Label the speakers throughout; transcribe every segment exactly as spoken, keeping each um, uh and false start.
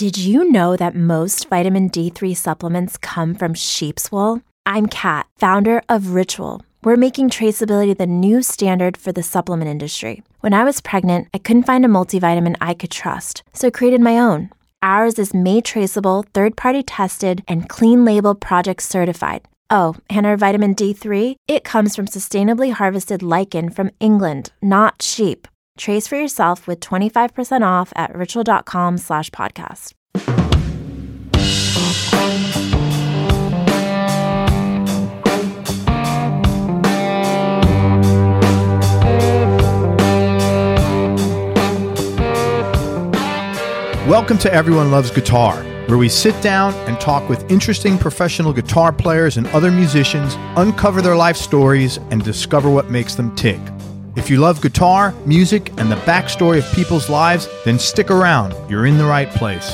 Speaker 1: Did you know that most vitamin D three supplements come from sheep's wool? I'm Kat, founder of Ritual. We're making traceability the new standard for the supplement industry. When I was pregnant, I couldn't find a multivitamin I could trust, so I created my own. Ours is made traceable, third-party tested, and clean label project certified. Oh, and our vitamin D three, it comes from sustainably harvested lichen from England, not sheep. Trace for yourself with twenty-five percent off at ritual.com slash podcast.
Speaker 2: Welcome to Everyone Loves Guitar, where we sit down and talk with interesting professional guitar players and other musicians, uncover their life stories, and discover what makes them tick. If you love guitar, music, and the backstory of people's lives, then stick around. You're in the right place.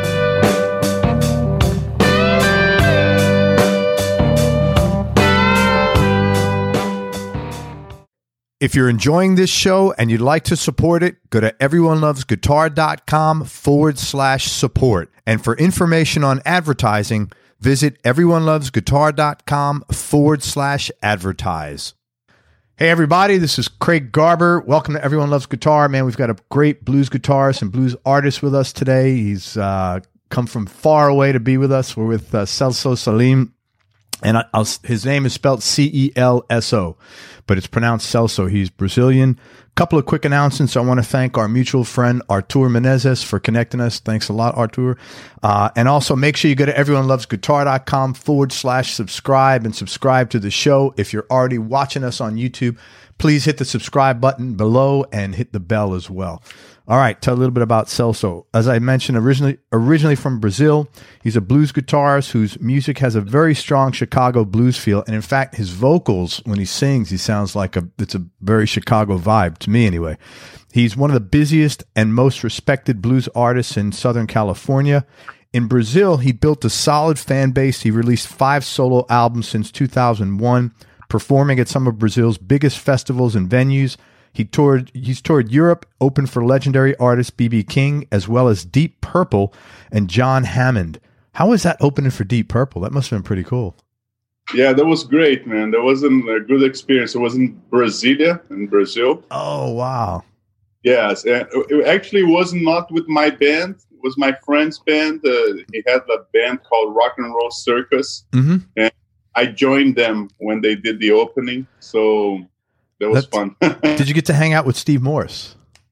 Speaker 2: If you're enjoying this show and you'd like to support it, go to everyonelovesguitar.com forward slash support. And for information on advertising, visit everyonelovesguitar.com forward slash advertise. Hey, everybody, this is Craig Garber. Welcome to Everyone Loves Guitar. Man, we've got a great blues guitarist and blues artist with us today. He's uh, come from far away to be with us. We're with uh, Celso Salim, and I, I'll, his name is spelled C E L S O, but it's pronounced Celso. He's Brazilian. Couple of quick announcements. I want to thank our mutual friend, Artur Menezes, for connecting us. Thanks a lot, Artur. Uh, and also make sure you go to everyonelovesguitar.com forward slash subscribe and subscribe to the show. If you're already watching us on YouTube, please hit the subscribe button below and hit the bell as well. All right, tell a little bit about Celso. As I mentioned, originally originally from Brazil, he's a blues guitarist whose music has a very strong Chicago blues feel. And in fact, his vocals, when he sings, he sounds like a it's a very Chicago vibe, to me anyway. He's one of the busiest and most respected blues artists in Southern California. In Brazil, he built a solid fan base. He released five solo albums since two thousand one, performing at some of Brazil's biggest festivals and venues. He toured, he's toured Europe, opened for legendary artist B B King, as well as Deep Purple and John Hammond. How was that opening for Deep Purple? That must have been pretty cool.
Speaker 3: Yeah, that was great, man. That was a good experience. It was in Brasilia, in Brazil.
Speaker 2: Oh, wow.
Speaker 3: Yes, and it actually was not with my band. It was my friend's band. Uh, he had a band called Rock and Roll Circus, mm-hmm. and I joined them when they did the opening, so... That was That's, fun.
Speaker 2: Did you get to hang out with Steve Morse?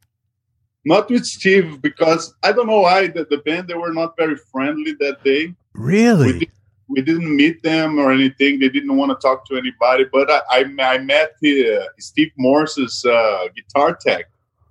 Speaker 3: Not with Steve, because I don't know why the, the band, they were not very friendly that day.
Speaker 2: Really?
Speaker 3: We, did, we didn't meet them or anything. They didn't want to talk to anybody. But I, I, I met uh, Steve Morse's uh, guitar tech.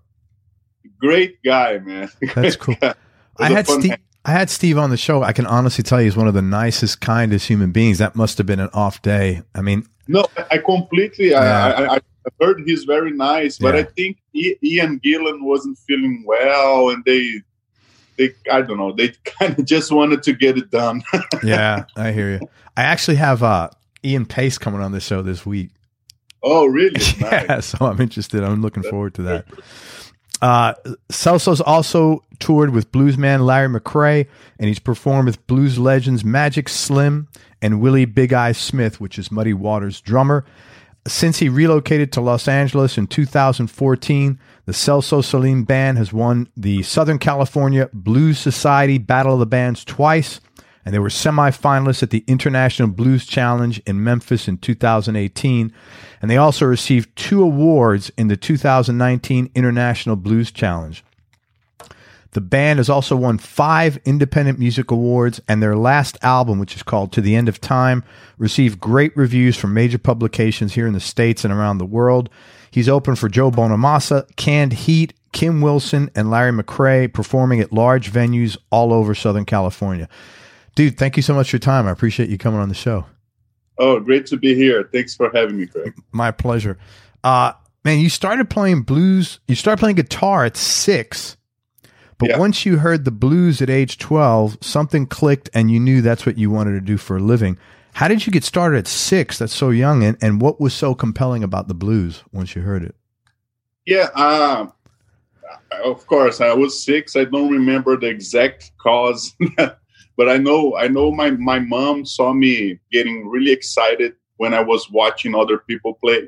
Speaker 3: Great guy, man.
Speaker 2: That's cool. I had Steve. Hang. I had Steve on the show. I can honestly tell you he's one of the nicest, kindest human beings. That must have been an off day. I mean,
Speaker 3: no, I completely. Yeah. I, I, I heard he's very nice, but yeah. I think Ian Gillan wasn't feeling well, and they, they, I don't know, they kind of just wanted to get it done.
Speaker 2: Yeah, I hear you. I actually have uh, Ian Pace coming on the show this week.
Speaker 3: Oh, really?
Speaker 2: Yeah,
Speaker 3: nice.
Speaker 2: So I'm interested. I'm looking forward to that. Uh, Celso's also toured with bluesman Larry McCray, and he's performed with blues legends Magic Slim and Willie Big Eye Smith, which is Muddy Waters' drummer. Since he relocated to Los Angeles in two thousand fourteen, the Celso Salim Band has won the Southern California Blues Society Battle of the Bands twice, and they were semifinalists at the International Blues Challenge in Memphis in two thousand eighteen, and they also received two awards in the two thousand nineteen International Blues Challenge. The band has also won five independent music awards, and their last album, which is called To the End of Time, received great reviews from major publications here in the States and around the world. He's opened for Joe Bonamassa, Canned Heat, Kim Wilson, and Larry McCray, performing at large venues all over Southern California. Dude, thank you so much for your time. I appreciate you coming on the show.
Speaker 3: Oh, great to be here. Thanks for having me, Craig.
Speaker 2: My pleasure. Uh, man, you started playing blues. You started playing guitar at six. But yeah. Once you heard the blues at age twelve, something clicked and you knew that's what you wanted to do for a living. How did you get started at six? That's so young. And, and what was so compelling about the blues once you heard it?
Speaker 3: Yeah, uh, of course, I was six. I don't remember the exact cause, but I know I know my, my mom saw me getting really excited when I was watching other people play.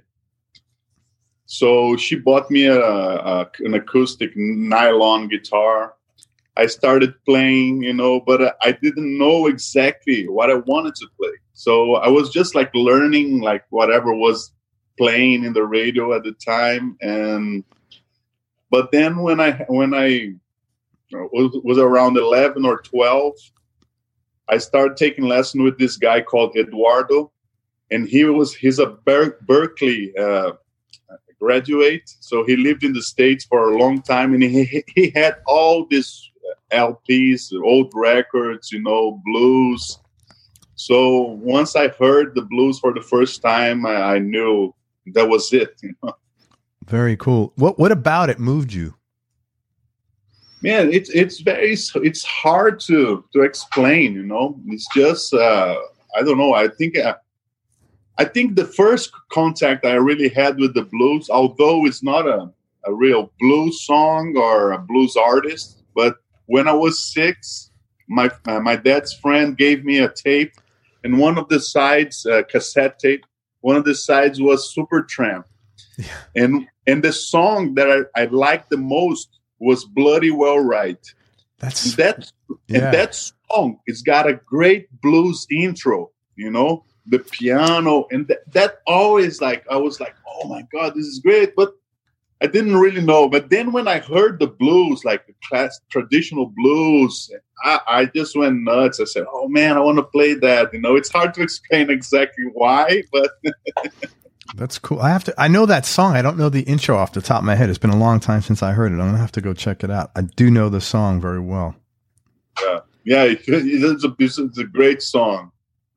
Speaker 3: So she bought me a, a an acoustic nylon guitar. I started playing, you know, but I didn't know exactly what I wanted to play. So I was just like learning like whatever was playing in the radio at the time. And but then when I when I was, was around eleven or twelve, I started taking lessons with this guy called Eduardo, and he was he's a Ber- Berkeley uh, graduate. So he lived in the States for a long time, and he he had all these L Ps, old records, you know, blues. So once I heard the blues for the first time, I, I knew that was it. You know?
Speaker 2: Very cool. What what about it moved you?
Speaker 3: Man, it's it's very it's hard to to explain. You know, it's just uh, I don't know. I think uh, I think the first contact I really had with the blues, although it's not a, a real blues song or a blues artist, but when I was six, my uh, my dad's friend gave me a tape, and one of the sides, uh, cassette tape, one of the sides was Supertramp, yeah. and and the song that I, I liked the most was Bloody Well Right.
Speaker 2: That's
Speaker 3: and that
Speaker 2: yeah.
Speaker 3: and that song, it's got a great blues intro, you know, the piano, and th- that always like I was like, oh my God, this is great, but I didn't really know. But then when I heard the blues, like the class traditional blues, I, I just went nuts. I said, oh man, I want to play that. You know, it's hard to explain exactly why, but
Speaker 2: that's cool. I have to, I know that song. I don't know the intro off the top of my head. It's been a long time since I heard it. I'm going to have to go check it out. I do know the song very well.
Speaker 3: Yeah. Yeah. It's a, it's a great song.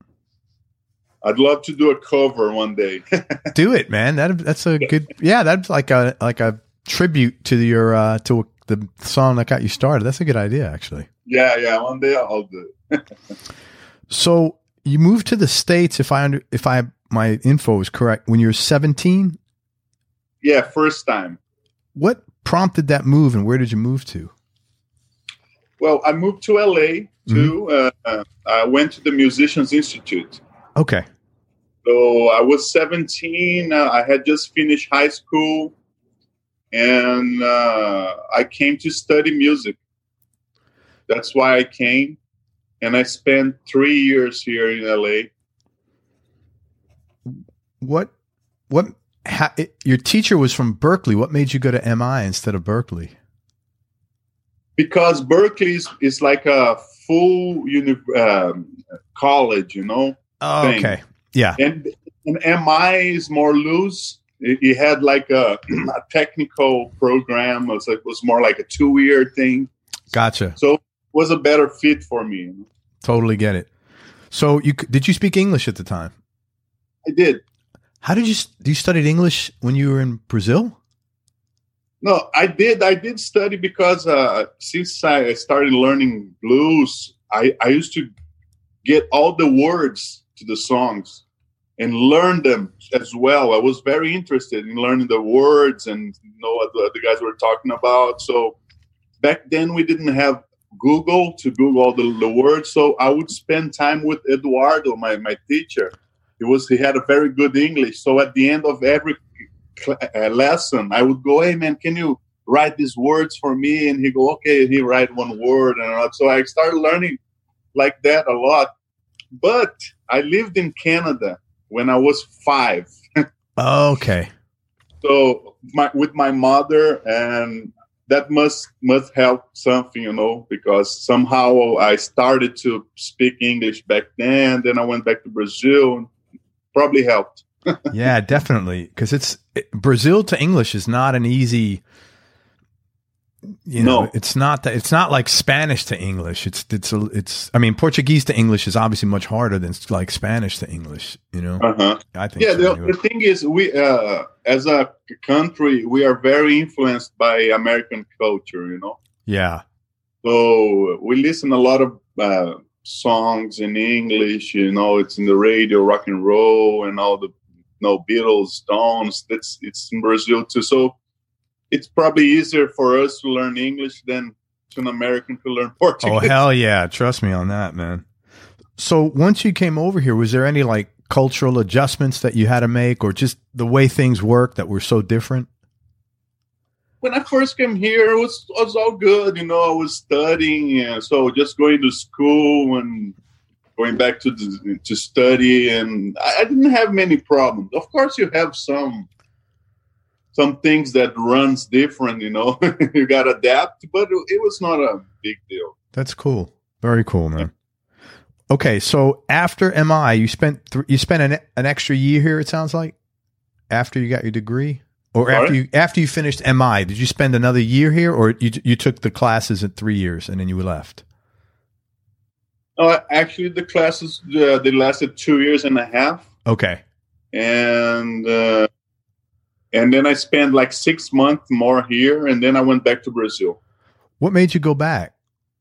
Speaker 3: I'd love to do a cover one day.
Speaker 2: Do it, man. That that's a good. Yeah, that's like a like a tribute to your uh, to the song that got you started. That's a good idea, actually.
Speaker 3: Yeah, yeah. One day I'll do it.
Speaker 2: So you moved to the States. If I under, if I my info is correct, when you were seventeen.
Speaker 3: Yeah, first time.
Speaker 2: What prompted that move, and where did you move to?
Speaker 3: Well, I moved to L A too. Mm-hmm. Uh, I went to the Musicians Institute.
Speaker 2: Okay.
Speaker 3: So I was seventeen. Uh, I had just finished high school, and uh, I came to study music. That's why I came, and I spent three years here in L A.
Speaker 2: What? What? Ha, it, your teacher was from Berkeley. What made you go to M I instead of Berkeley? Because
Speaker 3: Berkeley is, is like a full uni- um, college, you know.
Speaker 2: Oh,
Speaker 3: thing.
Speaker 2: Okay. Yeah.
Speaker 3: And, and M I is more loose. It, it had like a, a technical program. It was, it was more like a two-year thing.
Speaker 2: Gotcha.
Speaker 3: So it was a better fit for me. You know?
Speaker 2: Totally get it. So you did you speak English at the time?
Speaker 3: I did.
Speaker 2: How did you you studied English when you were in Brazil?
Speaker 3: No, I did. I did study because uh, since I started learning blues, I, I used to get all the words to the songs and learn them as well. I was very interested in learning the words and you know what the, the guys were talking about. So back then we didn't have Google to Google all the, the words. So I would spend time with Eduardo, my, my teacher. He was he had a very good English. So at the end of every cl- uh, lesson, I would go, hey man, can you write these words for me? And he go, okay. And he write one word. And so I started learning like that a lot. But I lived in Canada when I was five.
Speaker 2: Okay.
Speaker 3: So my, with my mother, and that must must help something, you know, because somehow I started to speak English back then. Then I went back to Brazil. Probably helped.
Speaker 2: Yeah, definitely. Because it's it, Brazil to English is not an easy. You know, no. it's not that it's not like Spanish to English. It's it's a, it's. I mean, Portuguese to English is obviously much harder than like Spanish to English. You know,
Speaker 3: uh-huh.
Speaker 2: I think.
Speaker 3: Yeah,
Speaker 2: so,
Speaker 3: the,
Speaker 2: anyway.
Speaker 3: the thing is, we uh, as a country, we are very influenced by American culture. You know.
Speaker 2: Yeah.
Speaker 3: So we listen a lot of uh, songs in English. You know, it's in the radio, rock and roll, and all the you know Beatles, Stones. That's it's in Brazil too. So. it's probably easier for us to learn English than to an American to learn Portuguese.
Speaker 2: Oh, hell yeah. Trust me on that, man. So once you came over here, was there any like cultural adjustments that you had to make, or just the way things work that were so different?
Speaker 3: When I first came here, it was, it was all good. You know, I was studying, and so just going to school and going back to the, to study, and I, I didn't have many problems. Of course, you have some some things that runs different. You know, you got to adapt, but it was not a big deal.
Speaker 2: That's cool. Very cool, man. Okay, so after M I, you spent th- you spent an, an extra year here. It sounds like after you got your degree. Or
Speaker 3: Sorry?
Speaker 2: after you after you finished M I, did you spend another year here, or you you took the classes in three years and then you left?
Speaker 3: Uh, actually, the classes uh, they lasted two years and a half.
Speaker 2: Okay,
Speaker 3: and uh, and then I spent like six months more here, and then I went back to Brazil.
Speaker 2: What made you go back?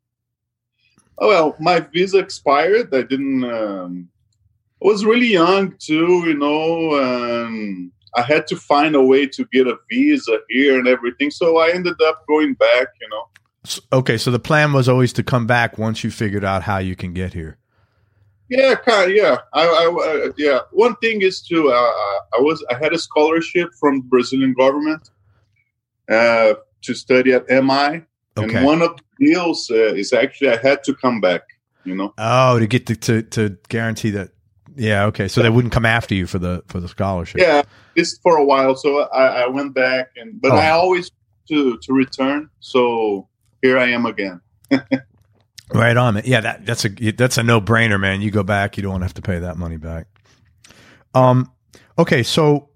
Speaker 3: Oh well, my visa expired. I didn't. Um, I was really young too, you know. And I had to find a way to get a visa here and everything. So I ended up going back, you know.
Speaker 2: Okay, so the plan was always to come back once you figured out how you can get here.
Speaker 3: Yeah, kind of, yeah. I, I, I, yeah. One thing is to uh, I was I had a scholarship from the Brazilian government uh, to study at M I,
Speaker 2: okay.
Speaker 3: And one of the deals uh, is actually I had to come back, you know.
Speaker 2: Oh, to get to to, to guarantee that. Yeah, okay. So they wouldn't come after you for the for the scholarship.
Speaker 3: Yeah, this for a while. So I, I went back, and but oh. I always to to return. So here I am again.
Speaker 2: Right on, man. Yeah, that that's a that's a no brainer, man. You go back, you don't have to pay that money back. Um. Okay, so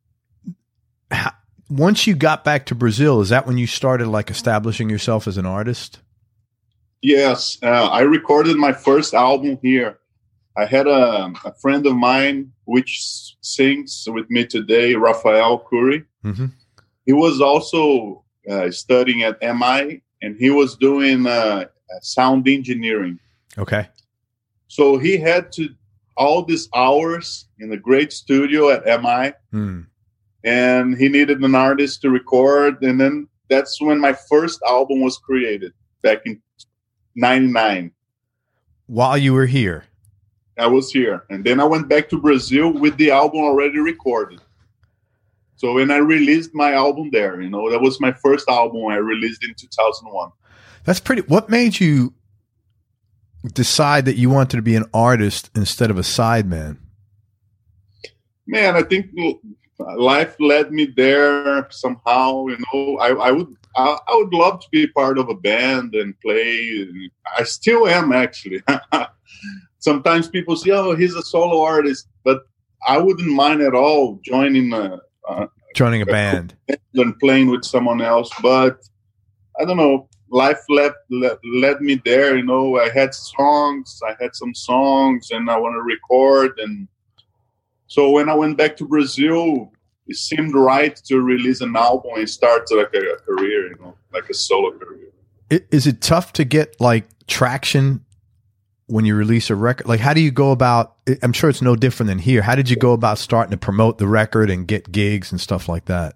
Speaker 2: how, once you got back to Brazil, is that when you started like establishing yourself as an artist?
Speaker 3: Yes, uh, I recorded my first album here. I had a, a friend of mine which sings with me today, Rafael Cury. Mm-hmm. He was also uh, studying at M I, and he was doing uh, sound engineering.
Speaker 2: Okay.
Speaker 3: So he had to all these hours in the great studio at M I, mm. and he needed an artist to record. And then that's when my first album was created back in ninety-nine.
Speaker 2: While you were here?
Speaker 3: I was here, and then I went back to Brazil with the album already recorded. So when I released my album there, you know, that was my first album I released in two thousand one.
Speaker 2: That's pretty. What made you decide that you wanted to be an artist instead of a sideman?
Speaker 3: Man, I think life led me there somehow. You know, I, I would I, I would love to be part of a band and play. I still am, actually. Sometimes people say, "Oh, he's a solo artist," but I wouldn't mind at all joining a, a
Speaker 2: joining a, a band
Speaker 3: and playing with someone else. But I don't know. Life led, led led me there. You know, I had songs, I had some songs, and I want to record. And so when I went back to Brazil, it seemed right to release an album and start like a, a career. You know, like a solo career.
Speaker 2: Is it tough to get like traction when you release a record? Like, how do you go about, I'm sure it's no different than here. How did you go about starting to promote the record and get gigs and stuff like that?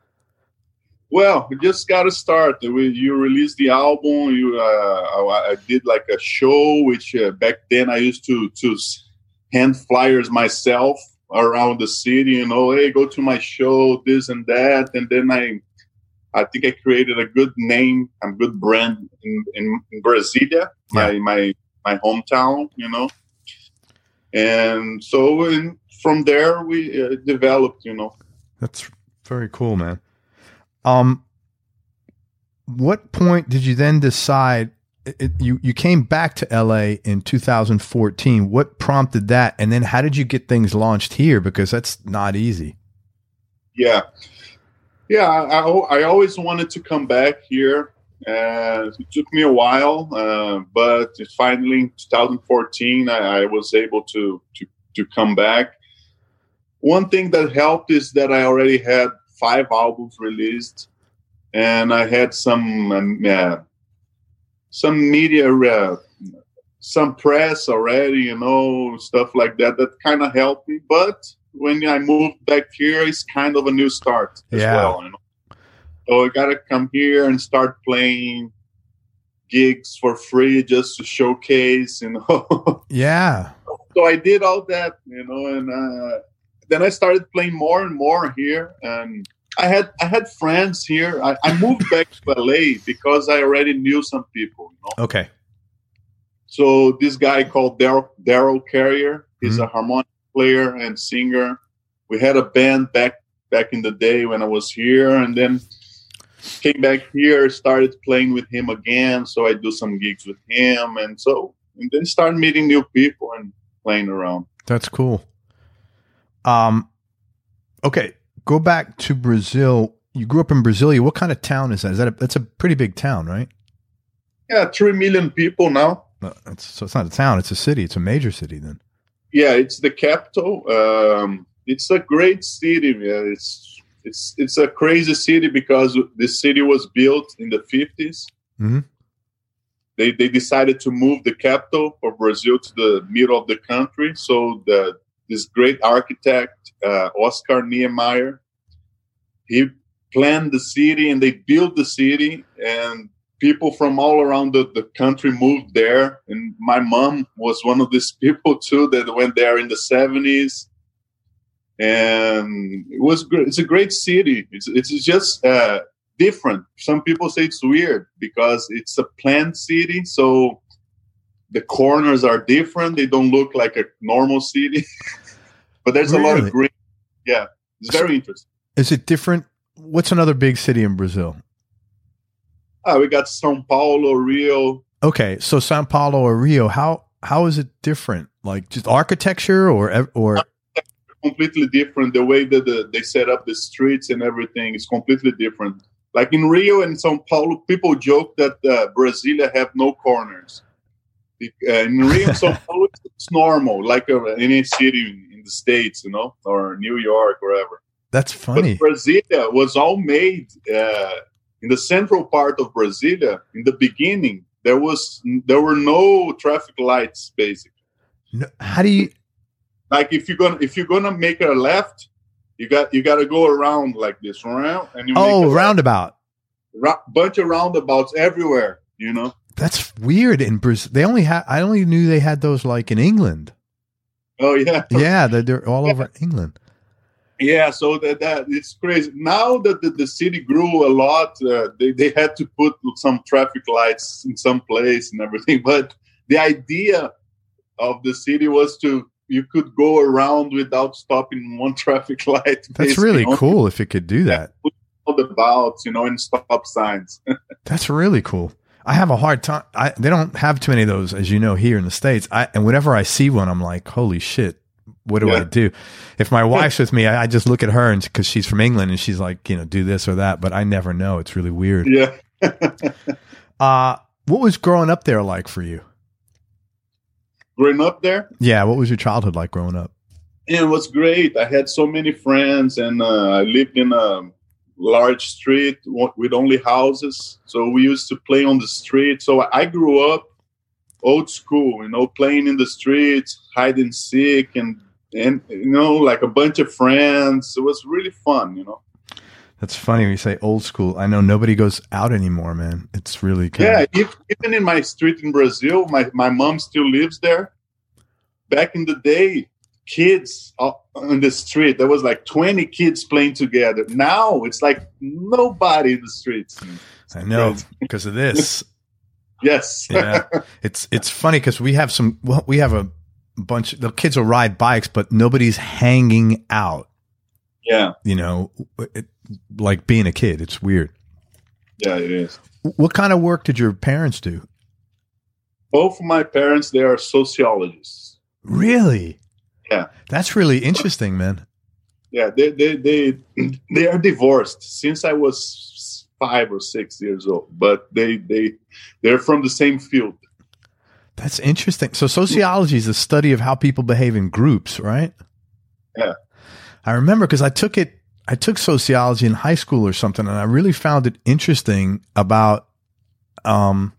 Speaker 3: Well, you just got to start. You release the album. You, uh, I did like a show, which uh, back then I used to, to hand flyers myself around the city, you know, hey, go to my show, this and that. And then I, I think I created a good name, a good brand in, in, in Brasilia, my, yeah. my, my hometown, you know. And so in, from there we uh, developed, you know.
Speaker 2: That's very cool, man. Um, what point did you then decide it, you, you came back to L A in two thousand fourteen? What prompted that? And then how did you get things launched here? Because that's not easy.
Speaker 3: Yeah. Yeah. I, I, I always wanted to come back here. Uh, it took me a while, uh, but finally in two thousand fourteen, I, I was able to, to, to come back. One thing that helped is that I already had five albums released, and I had some um, uh, some media, uh, some press already, you know, stuff like that. That kind of helped me. But when I moved back here, it's kind of a new start as
Speaker 2: yeah.
Speaker 3: well. You know? So I gotta come here and start playing gigs for free just to showcase, you know.
Speaker 2: Yeah.
Speaker 3: So I did all that, you know, and uh, then I started playing more and more here. And I had I had friends here. I, I moved back to L A because I already knew some people, you know.
Speaker 2: Okay.
Speaker 3: So this guy called Daryl Daryl Carrier, he's mm-hmm. a harmonic player and singer. We had a band back back in the day when I was here, and then came back here, started playing with him again. So I do some gigs with him, and so and then started meeting new people and playing around.
Speaker 2: That's cool. Um, okay, go back to Brazil. You grew up in Brasilia. What kind of town is that? Is that a, that's a pretty big town, right?
Speaker 3: Yeah, three million people now.
Speaker 2: Uh, it's, so it's not a town; it's a city. It's a major city, then.
Speaker 3: Yeah, it's the capital. Um, it's a great city. Man. It's it's it's a crazy city because this city was built in the fifties.
Speaker 2: Mm-hmm.
Speaker 3: They they decided to move the capital of Brazil to the middle of the country. So the this great architect uh, Oscar Niemeyer, he planned the city and they built the city, and people from all around the, the country moved there. And my mom was one of these people too that went there in the seventies. And it was great. It's a great city. It's it's just uh, different. Some people say it's weird because it's a planned city. So the corners are different. They don't look like a normal city. But there's really? a lot of green. Yeah, it's very interesting.
Speaker 2: Is it different? What's another big city in Brazil?
Speaker 3: Ah, we got São Paulo, Rio.
Speaker 2: Okay, so São Paulo or Rio, how how is it different? Like just architecture or or
Speaker 3: completely different. The way that the, they set up the streets and everything is completely different. Like in Rio and São Paulo, people joke that uh, Brasilia have no corners. Uh, in Rio and São Paulo, it's normal, like uh, any city in the States, you know, or New York, wherever.
Speaker 2: That's funny.
Speaker 3: But Brasilia was all made uh, in the central part of Brasilia. In the beginning, there was there were no traffic lights, basically.
Speaker 2: No, how do you?
Speaker 3: Like if you're gonna if you're gonna make a left, you got you got to go around like this, around and you
Speaker 2: oh
Speaker 3: make a
Speaker 2: roundabout,
Speaker 3: ra- bunch of roundabouts everywhere. You know,
Speaker 2: that's weird. In Brazil, they only had I only knew they had those like in England.
Speaker 3: Oh yeah,
Speaker 2: yeah, they're, they're all yeah. over England.
Speaker 3: Yeah, so that, that it's crazy. Now that the, the city grew a lot, uh, they they had to put some traffic lights in some place and everything. But the idea of the city was to you could go around without stopping one traffic light.
Speaker 2: That's really cool if it could do that.
Speaker 3: All the bouts, you know, and stop signs.
Speaker 2: That's really cool. I have a hard time. I, they don't have too many of those, as you know, here in the States. I, and whenever I see one, I'm like, holy shit, what do yeah. I do? If my wife's with me, I, I just look at her and because she's from England and she's like, you know, do this or that. But I never know. It's really weird.
Speaker 3: Yeah.
Speaker 2: uh, what was growing up there like for you?
Speaker 3: Growing up there?
Speaker 2: Yeah. What was your childhood like growing up?
Speaker 3: It was great. I had so many friends, and uh, I lived in a large street with only houses. So we used to play on the street. So I grew up old school, you know, playing in the streets, hide and seek, and, and you know, like a bunch of friends. It was really fun, you know.
Speaker 2: That's funny when you say old school. I know nobody goes out anymore, man. It's really kind
Speaker 3: yeah. If, even in my street in Brazil, my my mom still lives there. Back in the day, kids on the street, there was like twenty kids playing together. Now it's like nobody in the streets. It's
Speaker 2: I know crazy. Because of this.
Speaker 3: Yes.
Speaker 2: Yeah. It's it's funny because we have some. Well, we have a bunch. The kids will ride bikes, but nobody's hanging out.
Speaker 3: Yeah.
Speaker 2: You know, it, like being a kid. It's weird.
Speaker 3: Yeah, it is.
Speaker 2: What kind of work did your parents do?
Speaker 3: Both of my parents, they are sociologists.
Speaker 2: Really?
Speaker 3: Yeah.
Speaker 2: That's really interesting, man.
Speaker 3: Yeah, they they they they are divorced since I was five or six years old, but they they they're from the same field.
Speaker 2: That's interesting. So sociology is the study of how people behave in groups, right?
Speaker 3: Yeah.
Speaker 2: I remember because I took it, I took sociology in high school or something, and I really found it interesting about, um,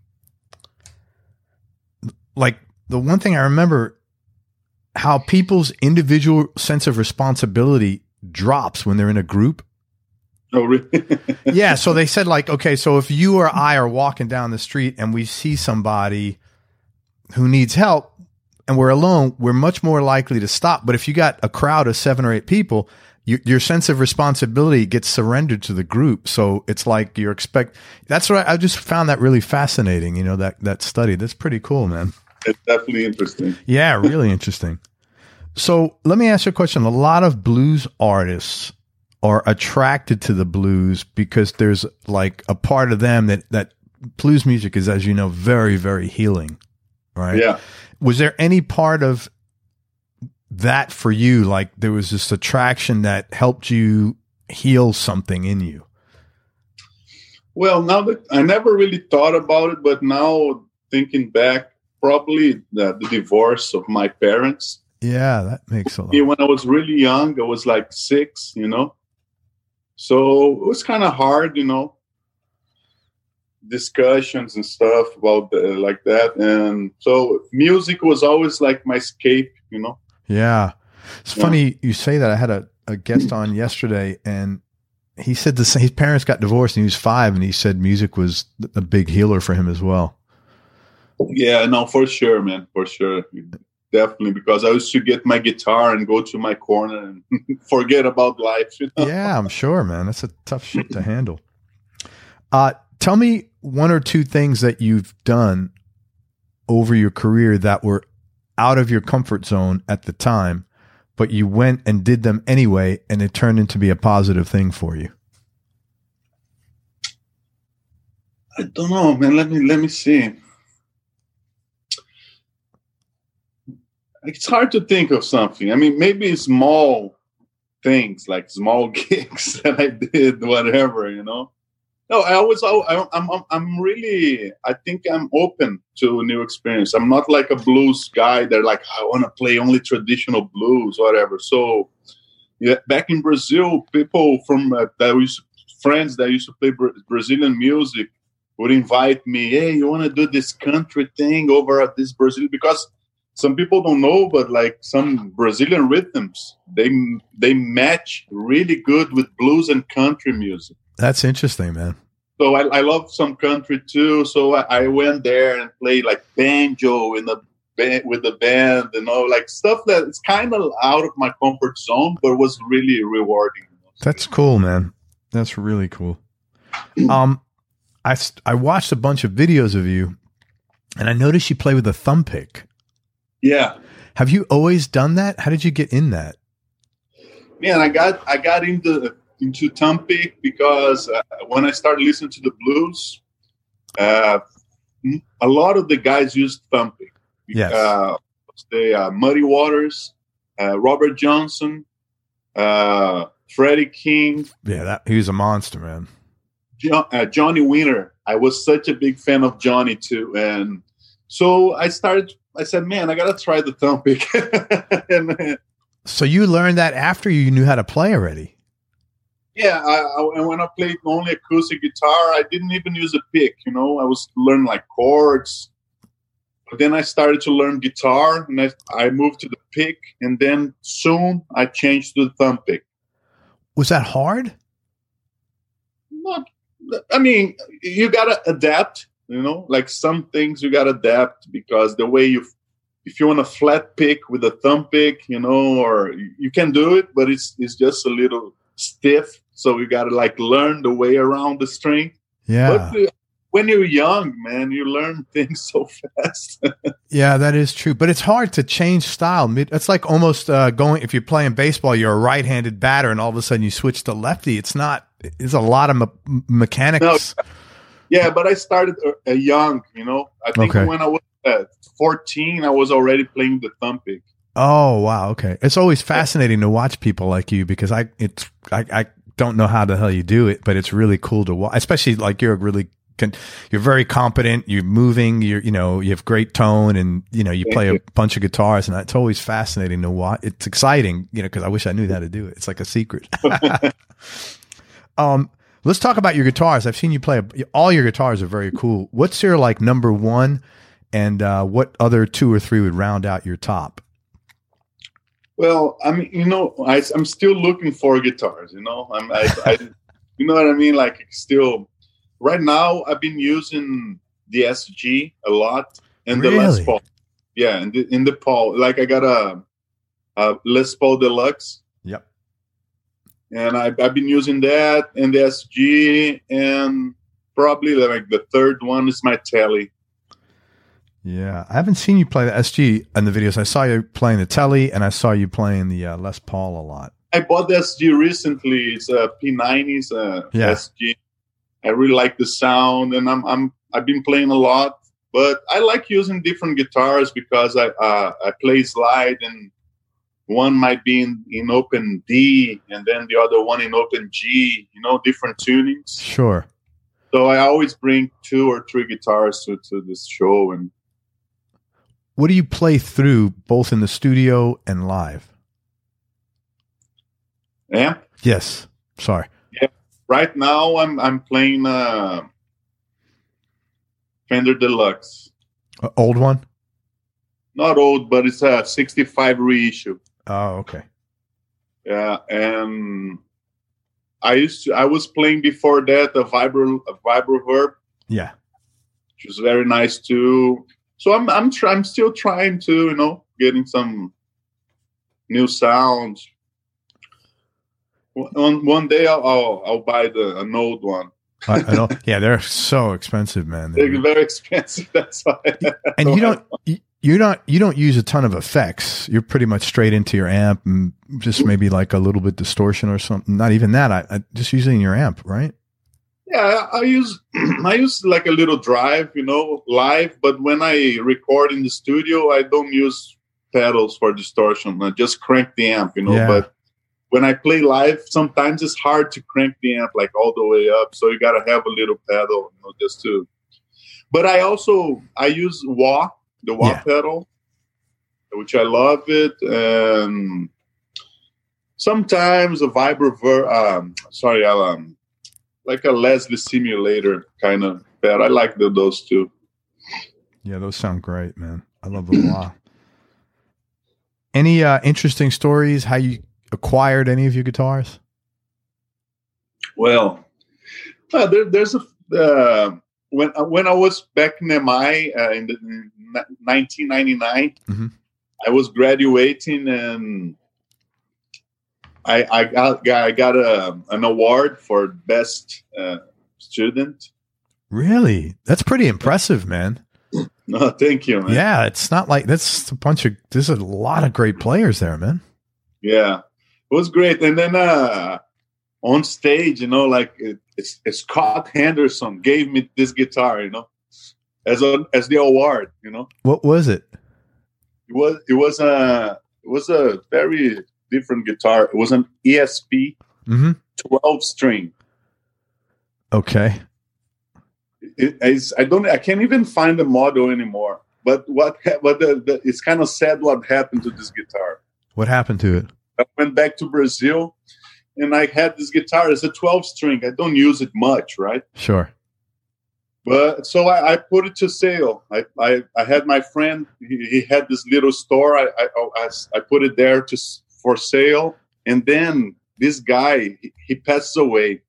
Speaker 2: like the one thing I remember, how people's individual sense of responsibility drops when they're in a group.
Speaker 3: Oh, really?
Speaker 2: Yeah. So they said like, okay, so if you or I are walking down the street and we see somebody who needs help and we're alone, we're much more likely to stop. But if you got a crowd of seven or eight people, you, your sense of responsibility gets surrendered to the group. So it's like you're expect, that's what I, I just found that really fascinating. You know, that, that study, that's pretty cool, man.
Speaker 3: It's definitely interesting.
Speaker 2: Yeah. Really interesting. So let me ask you a question. A lot of blues artists are attracted to the blues because there's like a part of them that, that blues music is, as you know, very, very healing, right?
Speaker 3: Yeah.
Speaker 2: Was there any part of that for you? Like there was this attraction that helped you heal something in you?
Speaker 3: Well, now that I never really thought about it, but now thinking back, probably the, the divorce of my parents.
Speaker 2: Yeah, that makes a lot.
Speaker 3: When I was really young, I was like six, you know. So it was kind of hard, you know, discussions and stuff about the, like that. And so music was always like my escape, you know.
Speaker 2: Yeah. It's yeah. funny you say that. I had a, a guest on yesterday, and he said the same, his parents got divorced and he was five, and he said music was a big healer for him as well.
Speaker 3: Yeah, no, for sure, man, for sure. Definitely, because I used to get my guitar and go to my corner and forget about life. You know?
Speaker 2: Yeah, I'm sure, man. That's a tough shit to handle. Uh, tell me one or two things that you've done over your career that were out of your comfort zone at the time, but you went and did them anyway, and it turned into be a positive thing for you.
Speaker 3: I don't know, man. Let me let me see. It's hard to think of something. I mean, maybe small things, like small gigs that I did, whatever, you know. No, I always, I, I'm, I'm really, I think I'm open to new experience. I'm not like a blues guy that like, I want to play only traditional blues, whatever. So, yeah, back in Brazil, people from uh, that used, friends that used to play Bra- Brazilian music would invite me. Hey, you want to do this country thing over at this Brazil? Because some people don't know, but like some Brazilian rhythms, they they match really good with blues and country music.
Speaker 2: That's interesting, man.
Speaker 3: So I, I love some country too. So I, I went there and played like banjo in the band, with the band, you know, like stuff that it's kind of out of my comfort zone, but was really rewarding.
Speaker 2: That's cool, man. That's really cool. Um, I I watched a bunch of videos of you, and I noticed you play with a thumb pick.
Speaker 3: Yeah.
Speaker 2: Have you always done that? How did you get in that?
Speaker 3: Man, I got I got into into thumb pick because uh, when I started listening to the blues, uh, a lot of the guys used thumb pick.
Speaker 2: Yes.
Speaker 3: Uh, the uh, Muddy Waters, uh, Robert Johnson, uh, Freddie King.
Speaker 2: Yeah, that he was a monster, man.
Speaker 3: Jo- uh, Johnny Winter. I was such a big fan of Johnny too, and so I started. I said, man, I got to try the thumb pick. and,
Speaker 2: so you learned that after you knew how to play already?
Speaker 3: Yeah. I, I, when I played only acoustic guitar, I didn't even use a pick. You know, I was learning like chords. But then I started to learn guitar, and I, I moved to the pick. And then soon I changed to the thumb pick.
Speaker 2: Was that hard?
Speaker 3: Not, I mean, you got to adapt. You know, like some things you got to adapt because the way you, if you want a flat pick with a thumb pick, you know, or you can do it, but it's it's just a little stiff. So you got to like learn the way around the string.
Speaker 2: Yeah.
Speaker 3: But when you're young, man, you learn things so fast.
Speaker 2: Yeah, that is true. But it's hard to change style. It's like almost uh, going, if you're playing baseball, you're a right-handed batter and all of a sudden you switch to lefty. It's not, it's a lot of me- mechanics.
Speaker 3: No. Yeah, but I started uh, young, you know. I think
Speaker 2: okay.
Speaker 3: when I was uh, fourteen, I was already playing the thumb pick.
Speaker 2: Oh, wow. Okay. It's always fascinating to watch people like you because I it's I, I don't know how the hell you do it, but it's really cool to watch, especially like you're really you're very competent, you're moving, you're you know, you have great tone and you know, you
Speaker 3: Thank
Speaker 2: play
Speaker 3: you.
Speaker 2: a bunch of guitars and it's always fascinating to watch. It's exciting, you know, because I wish I knew how to do it. It's like a secret. um Let's talk about your guitars. I've seen you play. All your guitars are very cool. What's your like number one, and uh, what other two or three would round out your top?
Speaker 3: Well, I mean, you know, I, I'm still looking for guitars. You know, I'm, I, I You know what I mean? Like still, right now I've been using the S G a lot and
Speaker 2: Really?
Speaker 3: the Les Paul. Yeah, in the, in the Paul. Like I got a, a Les Paul Deluxe.
Speaker 2: Yep.
Speaker 3: And I, I've been using that and the S G, and probably like the third one is my Tele.
Speaker 2: Yeah, I haven't seen you play the S G in the videos. I saw you playing the Tele, and I saw you playing the uh, Les Paul a lot.
Speaker 3: I bought the S G recently. It's a P ninety, uh,
Speaker 2: Yeah.
Speaker 3: S G. I really like the sound, and I'm I'm I've been playing a lot. But I like using different guitars because I uh, I play slide, and one might be in, in open D, and then the other one in open G. You know, different tunings.
Speaker 2: Sure.
Speaker 3: So I always bring two or three guitars to, to this show. And
Speaker 2: what do you play through both in the studio and live?
Speaker 3: amp.
Speaker 2: Yes. Sorry.
Speaker 3: Yeah. Right now I'm I'm playing uh, Fender Deluxe.
Speaker 2: Uh, old one?
Speaker 3: Not old, but it's a sixty-five reissue.
Speaker 2: Oh, okay.
Speaker 3: Yeah, and I used to, I was playing before that a Vibro a Vibro Verb,
Speaker 2: Yeah.
Speaker 3: which was very nice too. So I'm I'm try, I'm still trying to, you know, getting some new sounds. One one day I'll I'll, I'll buy the an old one.
Speaker 2: I, I don't, yeah, they're so expensive, man.
Speaker 3: They're very expensive. That's why.
Speaker 2: And you don't you- you're not you don't use a ton of effects. You're pretty much straight into your amp and just maybe like a little bit distortion or something. Not even that. I, I just using your amp, right?
Speaker 3: Yeah, I, I use I use like a little drive, you know, live. But when I record in the studio, I don't use pedals for distortion. I just crank the amp, you know.
Speaker 2: Yeah.
Speaker 3: But when I play live, sometimes it's hard to crank the amp like all the way up. So you gotta have a little pedal, you know, just to. But I also I use wah, the wah
Speaker 2: Yeah.
Speaker 3: pedal, which I love it, and sometimes a Vibro Ver, um, sorry, um, like a Leslie simulator kind of pad. I like the, those two.
Speaker 2: Yeah, those sound great, man. I love the wah. Any uh, interesting stories how you acquired any of your guitars?
Speaker 3: Well, uh, there, there's a uh, when uh, when I was back in M I uh, in, the, in nineteen ninety-nine,
Speaker 2: Mm-hmm.
Speaker 3: I was graduating and I I got I got a an award for best uh, student.
Speaker 2: Really? That's pretty impressive, man.
Speaker 3: No, thank you, man.
Speaker 2: Yeah, it's not like that's a bunch of there's a lot of great players there, man.
Speaker 3: Yeah, it was great. And then uh, on stage, you know, like it, it's, it's Scott Henderson gave me this guitar, you know, as a as the award, you know.
Speaker 2: What was it?
Speaker 3: It was it was a it was a very different guitar. It was an E S P
Speaker 2: Mm-hmm.
Speaker 3: twelve string.
Speaker 2: Okay.
Speaker 3: It, it's, I don't I can't even find the model anymore. But what what the, the it's kind of sad what happened to this guitar.
Speaker 2: What happened to it?
Speaker 3: I went back to Brazil, and I had this guitar. It's a twelve string. I don't use it much, right?
Speaker 2: Sure.
Speaker 3: But so I, I put it to sale. I, I, I had my friend. He, he had this little store. I, I I I put it there to for sale, and then this guy he, he passed away.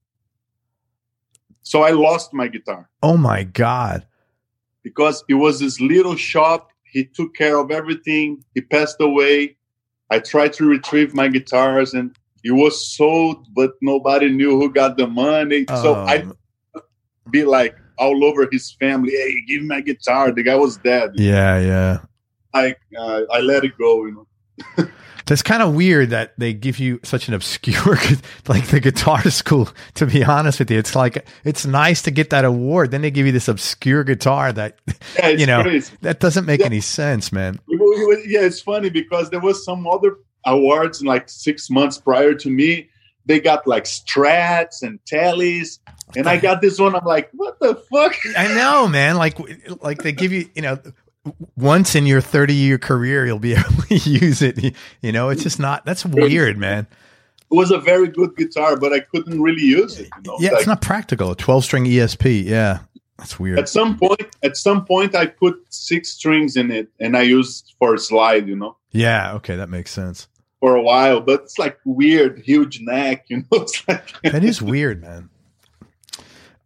Speaker 3: So I lost my guitar
Speaker 2: Oh my God.
Speaker 3: because it was this little shop. He took care of everything. He passed away. I tried to retrieve my guitars, and it was sold, but nobody knew who got the money. So
Speaker 2: Um,
Speaker 3: I be like all over his family. Hey, give me my guitar. The guy was dead.
Speaker 2: Yeah, yeah.
Speaker 3: I uh, I let it go. You know.
Speaker 2: That's kind of weird that they give you such an obscure, like the guitar school, to be honest with you. It's like, it's nice to get that award. Then they give you this obscure guitar that,
Speaker 3: Yeah, it's
Speaker 2: you know,
Speaker 3: crazy.
Speaker 2: that doesn't make
Speaker 3: Yeah.
Speaker 2: any sense, man.
Speaker 3: It was- it was- yeah, it's funny because there was some other awards like six months prior to me. They got like Strats and Tellys, and I got this one. I'm like, what the fuck?
Speaker 2: I know, man. Like, like they give you, you know, once in your thirty year career, you'll be able to use it. You know, it's just not, that's weird, man.
Speaker 3: It was a very good guitar, but I couldn't really use it. You know?
Speaker 2: Yeah,
Speaker 3: Like,
Speaker 2: it's not practical. A twelve string E S P. Yeah, that's weird.
Speaker 3: At some point, at some point, I put six strings in it, and I used for a slide. You know.
Speaker 2: Yeah, okay, that makes sense.
Speaker 3: For a while, but it's like weird, huge neck, you know. It's like
Speaker 2: That is weird, man.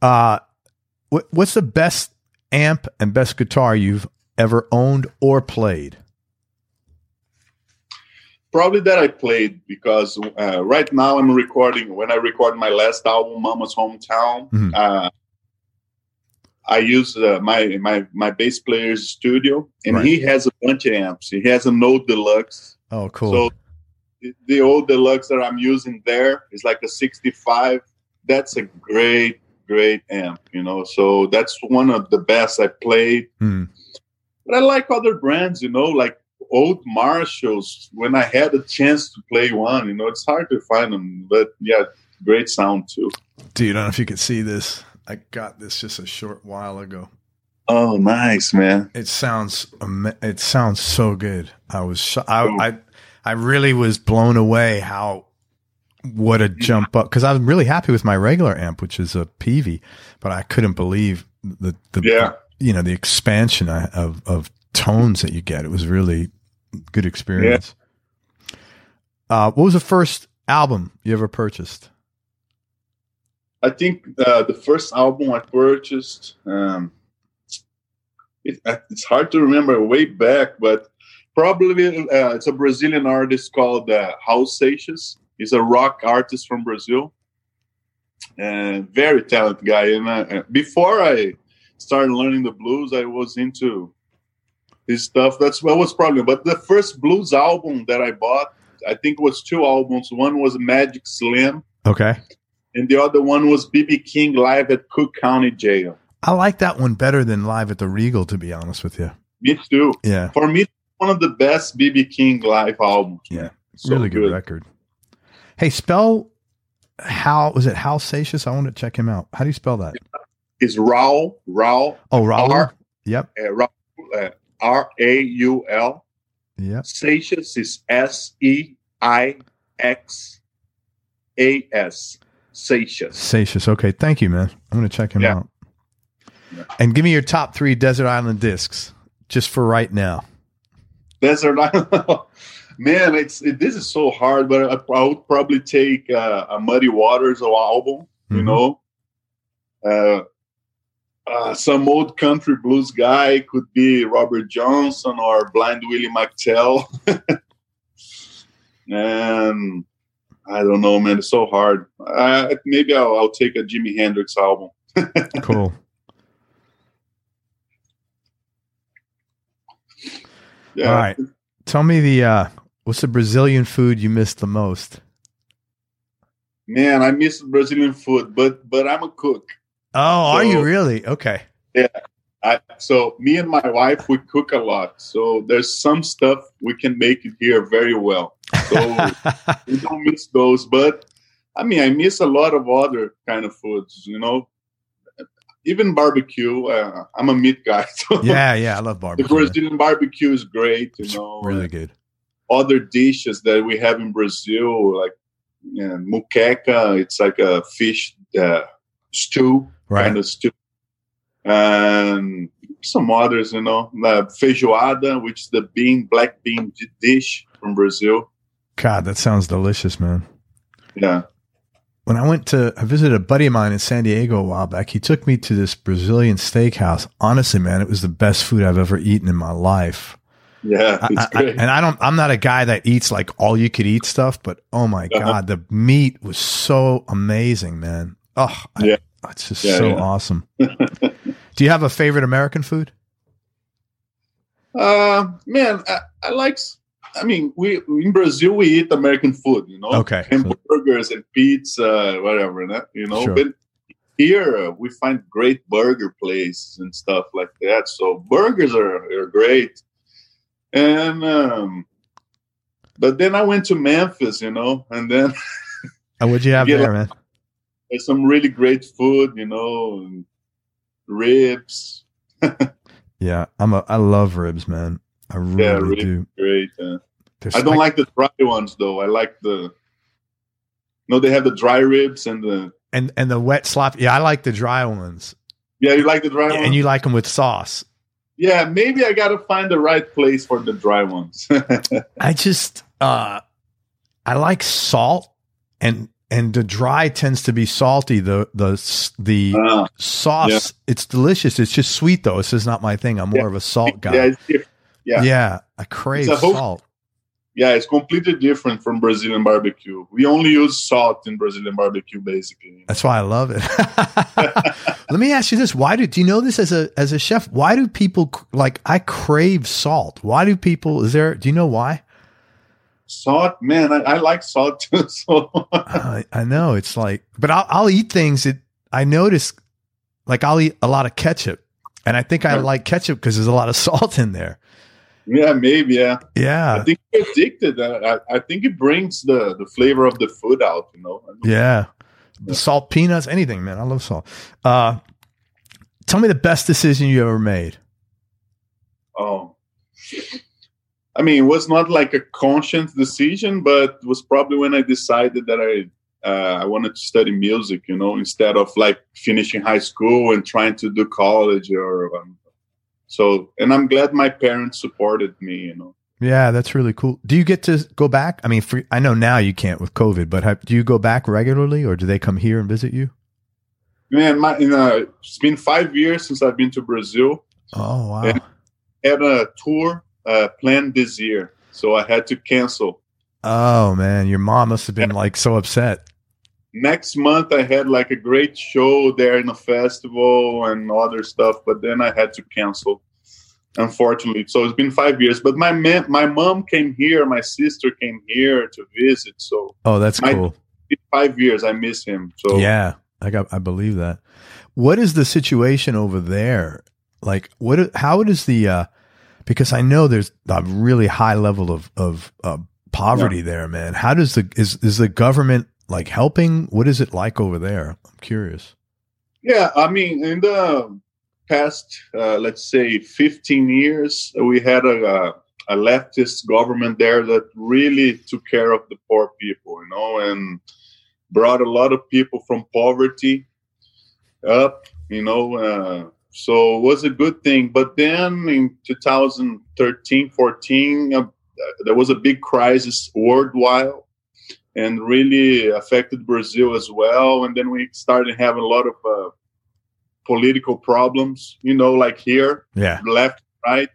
Speaker 2: Uh, what, what's the best amp and best guitar you've ever owned or played?
Speaker 3: Probably that I played, because uh, right now I'm recording, when I record my last album, Mama's Hometown, mm-hmm. uh, I use uh, my, my, my bass player's studio, and right. he has a bunch of amps. He has a Node Deluxe.
Speaker 2: Oh, cool.
Speaker 3: So the, the old Deluxe that I'm using there is like a sixty-five. That's a great, great amp, you know. So that's one of the best I played. Mm. But I like other brands, you know, like old Marshalls. When I had a chance to play one, you know, it's hard to find them, but yeah, great sound too.
Speaker 2: Dude, I don't know if you could see this. I got this just a short while ago.
Speaker 3: Oh, nice, man!
Speaker 2: It sounds, it sounds so good. I was, sh- I, I, I really was blown away how what a jump up, because I was really happy with my regular amp, which is a P V, but I couldn't believe the, the,
Speaker 3: yeah.
Speaker 2: you know, the expansion of of tones that you get. It was really good experience. Yeah. Uh, what was the first album you ever purchased?
Speaker 3: I think uh, the first album I purchased, um, it, it's hard to remember way back, but probably uh, it's a Brazilian artist called uh, Raul Seixas. He's a rock artist from Brazil, and very talented guy. And uh, before I started learning the blues, I was into his stuff. That's what was probably. But the first blues album that I bought, I think it was two albums. One was Magic Slim.
Speaker 2: Okay.
Speaker 3: And the other one was B B King live at Cook County Jail.
Speaker 2: I like that one better than live at the Regal, to be honest with you.
Speaker 3: Me too.
Speaker 2: Yeah.
Speaker 3: For me, one of the best B B King live albums.
Speaker 2: Yeah. So really good, good record. Hey, spell how was it? Hal Seixas? I want to check him out. How do you spell that?
Speaker 3: It's Raul. Raul.
Speaker 2: Oh, Raul.
Speaker 3: R,
Speaker 2: yep.
Speaker 3: Uh, Raul, uh, R A U L.
Speaker 2: Yep.
Speaker 3: Seixas is S E I X A S. Seixas.
Speaker 2: Seixas. Okay. Thank you, man. I'm going to check him
Speaker 3: yeah.
Speaker 2: out. Yeah. And give me your top three Desert Island discs, just for right now.
Speaker 3: Desert Island. Man, it's it, this is so hard, but I, I would probably take uh, a Muddy Waters album, you mm-hmm. know. Uh, uh, some old country blues guy, could be Robert Johnson or Blind Willie McTell. And I don't know, man. It's so hard. Uh, maybe I'll, I'll take a Jimi Hendrix album.
Speaker 2: Cool.
Speaker 3: Yeah.
Speaker 2: All right. Tell me the uh, what's the Brazilian food you miss the most?
Speaker 3: Man, I miss Brazilian food, but but I'm a cook.
Speaker 2: Oh, so, are you really? Okay.
Speaker 3: Yeah. I, so me and my wife, we cook a lot. So there's some stuff we can make it here very well. So we don't miss those. But I mean, I miss a lot of other kind of foods, you know, even barbecue. Uh, I'm a meat guy. So
Speaker 2: yeah, yeah, I love barbecue.
Speaker 3: The Brazilian barbecue is great, you know.
Speaker 2: Really good.
Speaker 3: Other dishes that we have in Brazil, like you know, muqueca, it's like a fish uh, stew,
Speaker 2: right.
Speaker 3: kind of stew. And some others, you know, uh, feijoada, which is the bean, black bean dish from Brazil.
Speaker 2: God, that sounds delicious, man.
Speaker 3: Yeah.
Speaker 2: When I went to, I visited a buddy of mine in San Diego a while back. He took me to this Brazilian steakhouse. Honestly, man, it was the best food I've ever eaten in my life.
Speaker 3: Yeah, it's
Speaker 2: I,
Speaker 3: great.
Speaker 2: I, and I don't, I'm not a guy that eats like all you could eat stuff, but oh my uh-huh. God, the meat was so amazing, man. Oh,
Speaker 3: yeah.
Speaker 2: I, it's just
Speaker 3: yeah,
Speaker 2: so
Speaker 3: yeah.
Speaker 2: awesome. Do you have a favorite American food?
Speaker 3: Uh, man, I, I like, I mean, we in Brazil, we eat American food, you know,
Speaker 2: okay.
Speaker 3: hamburgers and pizza, whatever, you know,
Speaker 2: sure.
Speaker 3: but here uh, we find great burger places and stuff like that. So burgers are, are great. And, um, but then I went to Memphis, you know, and then.
Speaker 2: And what'd you have there, man?
Speaker 3: There's some really great food, you know, and ribs.
Speaker 2: Yeah, I'm a. I love ribs, man. I really,
Speaker 3: yeah, really
Speaker 2: do.
Speaker 3: Great. Uh, I don't like, like the dry ones though. I like the. No, they have the dry ribs and the
Speaker 2: and and the wet slop. Yeah, I like the dry ones.
Speaker 3: Yeah, you like the dry
Speaker 2: yeah,
Speaker 3: ones,
Speaker 2: and you like them with sauce.
Speaker 3: Yeah, maybe I got to find the right place for the dry ones.
Speaker 2: I just, uh, I like salt and and the dry tends to be salty. The the the uh, sauce, yeah. It's delicious. It's just sweet though. This is not my thing. I'm more yeah. of a salt guy.
Speaker 3: Yeah, it's yeah,
Speaker 2: yeah. I crave whole, salt.
Speaker 3: Yeah, it's completely different from Brazilian barbecue. We only use salt in Brazilian barbecue, basically.
Speaker 2: That's why I love it. Let me ask you this: Why do do you know this as a as a chef? Why do people like? I crave salt. Why do people? Is there? Do you know why?
Speaker 3: Salt, man, I, I like salt too. So
Speaker 2: uh, I know it's like, but I'll I'll eat things that I notice. Like I'll eat a lot of ketchup, and I think I like ketchup because there's a lot of salt in there.
Speaker 3: Yeah, maybe. Yeah,
Speaker 2: yeah.
Speaker 3: I think you're addicted. I, I think it brings the, the flavor of the food out. You know. I mean,
Speaker 2: yeah, the salt, peanuts, anything, man. I love salt. Uh, tell me the best decision you ever made.
Speaker 3: Oh, I mean, it was not like a conscious decision, but it was probably when I decided that I uh, I wanted to study music. You know, instead of like finishing high school and trying to do college or. Um, So, and I'm glad my parents supported me, you know.
Speaker 2: Yeah, that's really cool. Do you get to go back? I mean, for, I know now you can't with COVID, but have, do you go back regularly or do they come here and visit you?
Speaker 3: Man, my, you know, it's been five years since I've been to Brazil.
Speaker 2: Oh, wow.
Speaker 3: And I had a tour uh, planned this year, so I had to cancel.
Speaker 2: Oh, man, your mom must have been like so upset.
Speaker 3: Next month, I had like a great show there in a festival and other stuff, but then I had to cancel, unfortunately. So it's been five years. But my ma- my mom came here, my sister came here to visit. So
Speaker 2: oh, that's
Speaker 3: my,
Speaker 2: cool.
Speaker 3: Five years, I miss him. So
Speaker 2: yeah, I got, I believe that. What is the situation over there? Like, what? How is the? Uh, because I know there's a really high level of of uh, poverty yeah. there, man. How does the is is the government like helping? What is it like over there? I'm curious.
Speaker 3: Yeah, I mean, in the past, uh, let's say fifteen years, we had a, a leftist government there that really took care of the poor people, you know, and brought a lot of people from poverty up, you know, uh, so it was a good thing. But then in two thousand thirteen, fourteen, uh, there was a big crisis worldwide and really affected Brazil as well. And then we started having a lot of uh, political problems, you know, like here,
Speaker 2: yeah,
Speaker 3: left, right.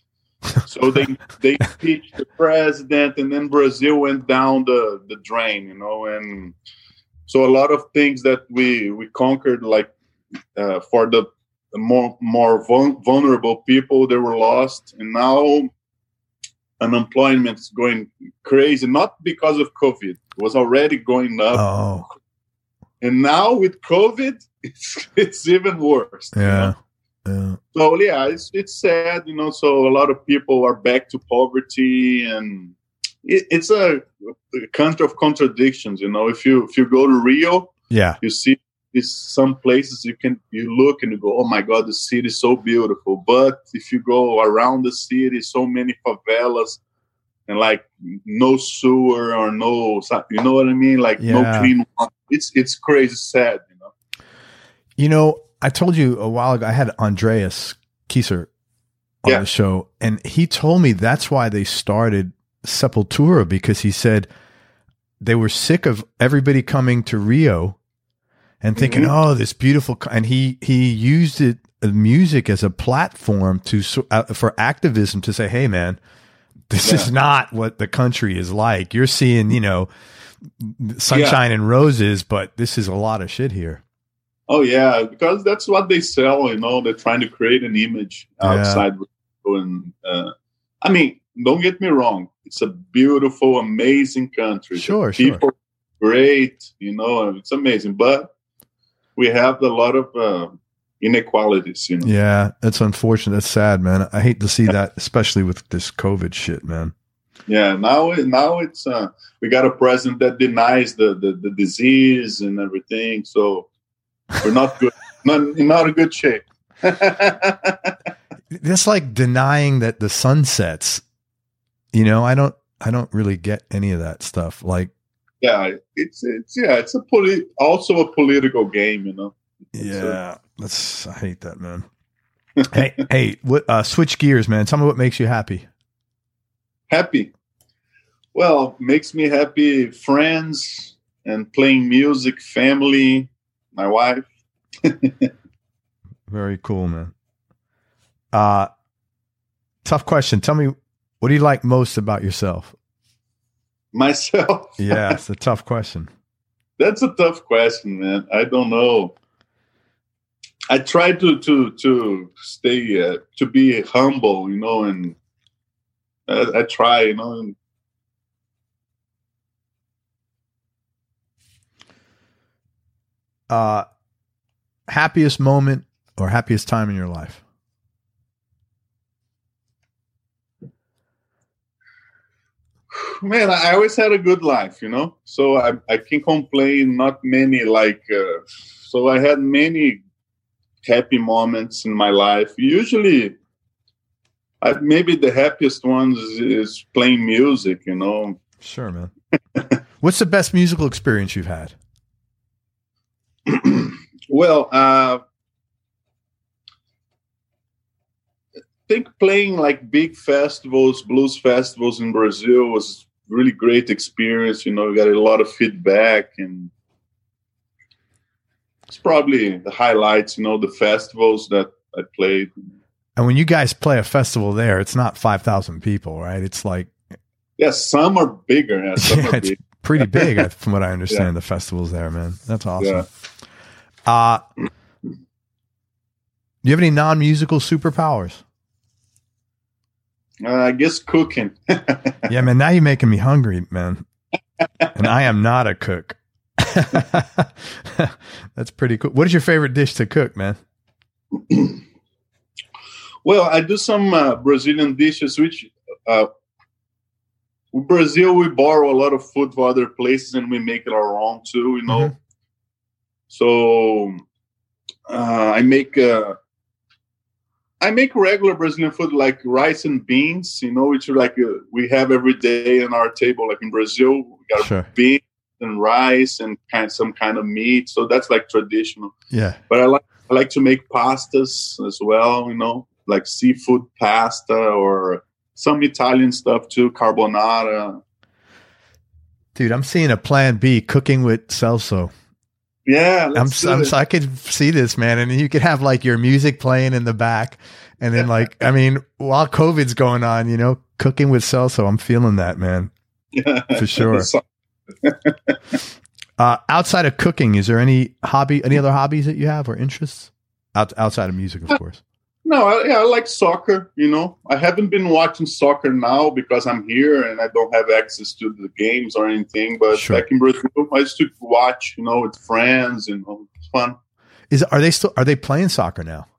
Speaker 3: So they they impeached the president, and then Brazil went down the, the drain, you know. And so a lot of things that we, we conquered, like uh, for the, the more more vulnerable people, they were lost. And now unemployment is going crazy, not because of COVID. It was already going up.
Speaker 2: Oh.
Speaker 3: And now with COVID, it's, it's even worse.
Speaker 2: Yeah.
Speaker 3: You know? Yeah. So yeah, it's it's sad, you know. So a lot of people are back to poverty, and it, it's a, a country of contradictions, you know. If you if you go to Rio,
Speaker 2: yeah,
Speaker 3: you see this, some places you can you look and you go, oh my God, the city is so beautiful. But if you go around the city, so many favelas and like no sewer or no, you know what I mean? Like yeah. no clean water. It's it's crazy sad, you know.
Speaker 2: You know, I told you a while ago, I had Andreas Kieser on yeah. the show, and he told me that's why they started Sepultura, because he said they were sick of everybody coming to Rio and thinking, mm-hmm. oh, this beautiful, co-. and he, he used it, uh, music as a platform to, uh, for activism, to say, hey man, this yeah. is not what the country is like. You're seeing, you know, sunshine yeah. and roses, but this is a lot of shit here.
Speaker 3: Oh yeah, because that's what they sell. You know, they're trying to create an image outside. Yeah. And uh, I mean, don't get me wrong; it's a beautiful, amazing country.
Speaker 2: Sure,
Speaker 3: people
Speaker 2: sure.
Speaker 3: Great, you know, it's amazing. But we have a lot of uh, inequalities. You know.
Speaker 2: Yeah, that's unfortunate. That's sad, man. I hate to see that, especially with this COVID shit, man.
Speaker 3: Yeah, now now it's uh, we got a president that denies the, the, the disease and everything. So. We're not good, not, not a good shape.
Speaker 2: That's like denying that the sun sets. You know, I don't, I don't really get any of that stuff. Like,
Speaker 3: yeah, it's, it's, yeah, it's a poli- also a political game, you know? It's
Speaker 2: yeah. A- that's, I hate that, man. hey, hey, what, uh, switch gears, man. Tell me what makes you happy.
Speaker 3: Happy. Well, makes me happy. Friends. and playing music, family, my wife.
Speaker 2: Very cool, man. Uh, tough question. Tell me, what do you like most about yourself?
Speaker 3: Myself?
Speaker 2: Yeah, it's a tough question.
Speaker 3: That's a tough question, man. I don't know. I try to to to stay uh, to be humble, you know, and I, I try, you know. And
Speaker 2: uh, happiest moment or happiest time in your life?
Speaker 3: Man, I always had a good life, you know. So I I can complain. Not many like. Uh, so I had many happy moments in my life. Usually, I, maybe the happiest ones is, is playing music, you know.
Speaker 2: Sure, man. What's the best musical experience you've had?
Speaker 3: Well, uh, I think playing like big festivals, blues festivals in Brazil was really great experience. You know, we got a lot of feedback, and it's probably the highlights, you know, the festivals that I played.
Speaker 2: And when you guys play a festival there, it's not five thousand people, right? It's like...
Speaker 3: Yeah, some are bigger. Yeah, some
Speaker 2: yeah,
Speaker 3: are
Speaker 2: it's
Speaker 3: big.
Speaker 2: pretty big from what I understand,
Speaker 3: Yeah.
Speaker 2: the festivals there, man. That's awesome.
Speaker 3: Yeah.
Speaker 2: Uh, do you have any non-musical superpowers?
Speaker 3: Uh, I guess cooking.
Speaker 2: Yeah, man, now you're making me hungry, man. And I am not a cook. That's pretty cool. What is your favorite dish to cook, man?
Speaker 3: Well, I do some uh, Brazilian dishes, which uh, in Brazil, we borrow a lot of food from other places and we make it our own too, you know.
Speaker 2: Mm-hmm.
Speaker 3: So uh, I make uh, I make regular Brazilian food like rice and beans, you know, which are like uh, we have every day on our table. Like in Brazil, we got
Speaker 2: Sure.
Speaker 3: beans and rice and kind some kind of meat. So that's like traditional.
Speaker 2: Yeah.
Speaker 3: But I like I like to make pastas as well, you know, like seafood pasta or some Italian stuff too, carbonara.
Speaker 2: Dude, I'm seeing a plan B, cooking with Celso.
Speaker 3: Yeah,
Speaker 2: I'm,
Speaker 3: let's do
Speaker 2: I'm,
Speaker 3: it.
Speaker 2: I could see this, man. And you could have like your music playing in the back. And then like, I mean, while COVID's going on, you know, cooking with Celso, I'm feeling that, man.
Speaker 3: Yeah.
Speaker 2: For sure. uh, outside of cooking, is there any hobby, any other hobbies that you have or interests? Out, outside of music, of course.
Speaker 3: No, I, yeah, I like soccer, you know. I haven't been watching soccer now because I'm here and I don't have access to the games or anything. But
Speaker 2: Sure.
Speaker 3: back in Brazil, I used to watch, you know, with friends, and you know, it's fun.
Speaker 2: Is are they still are they playing soccer now?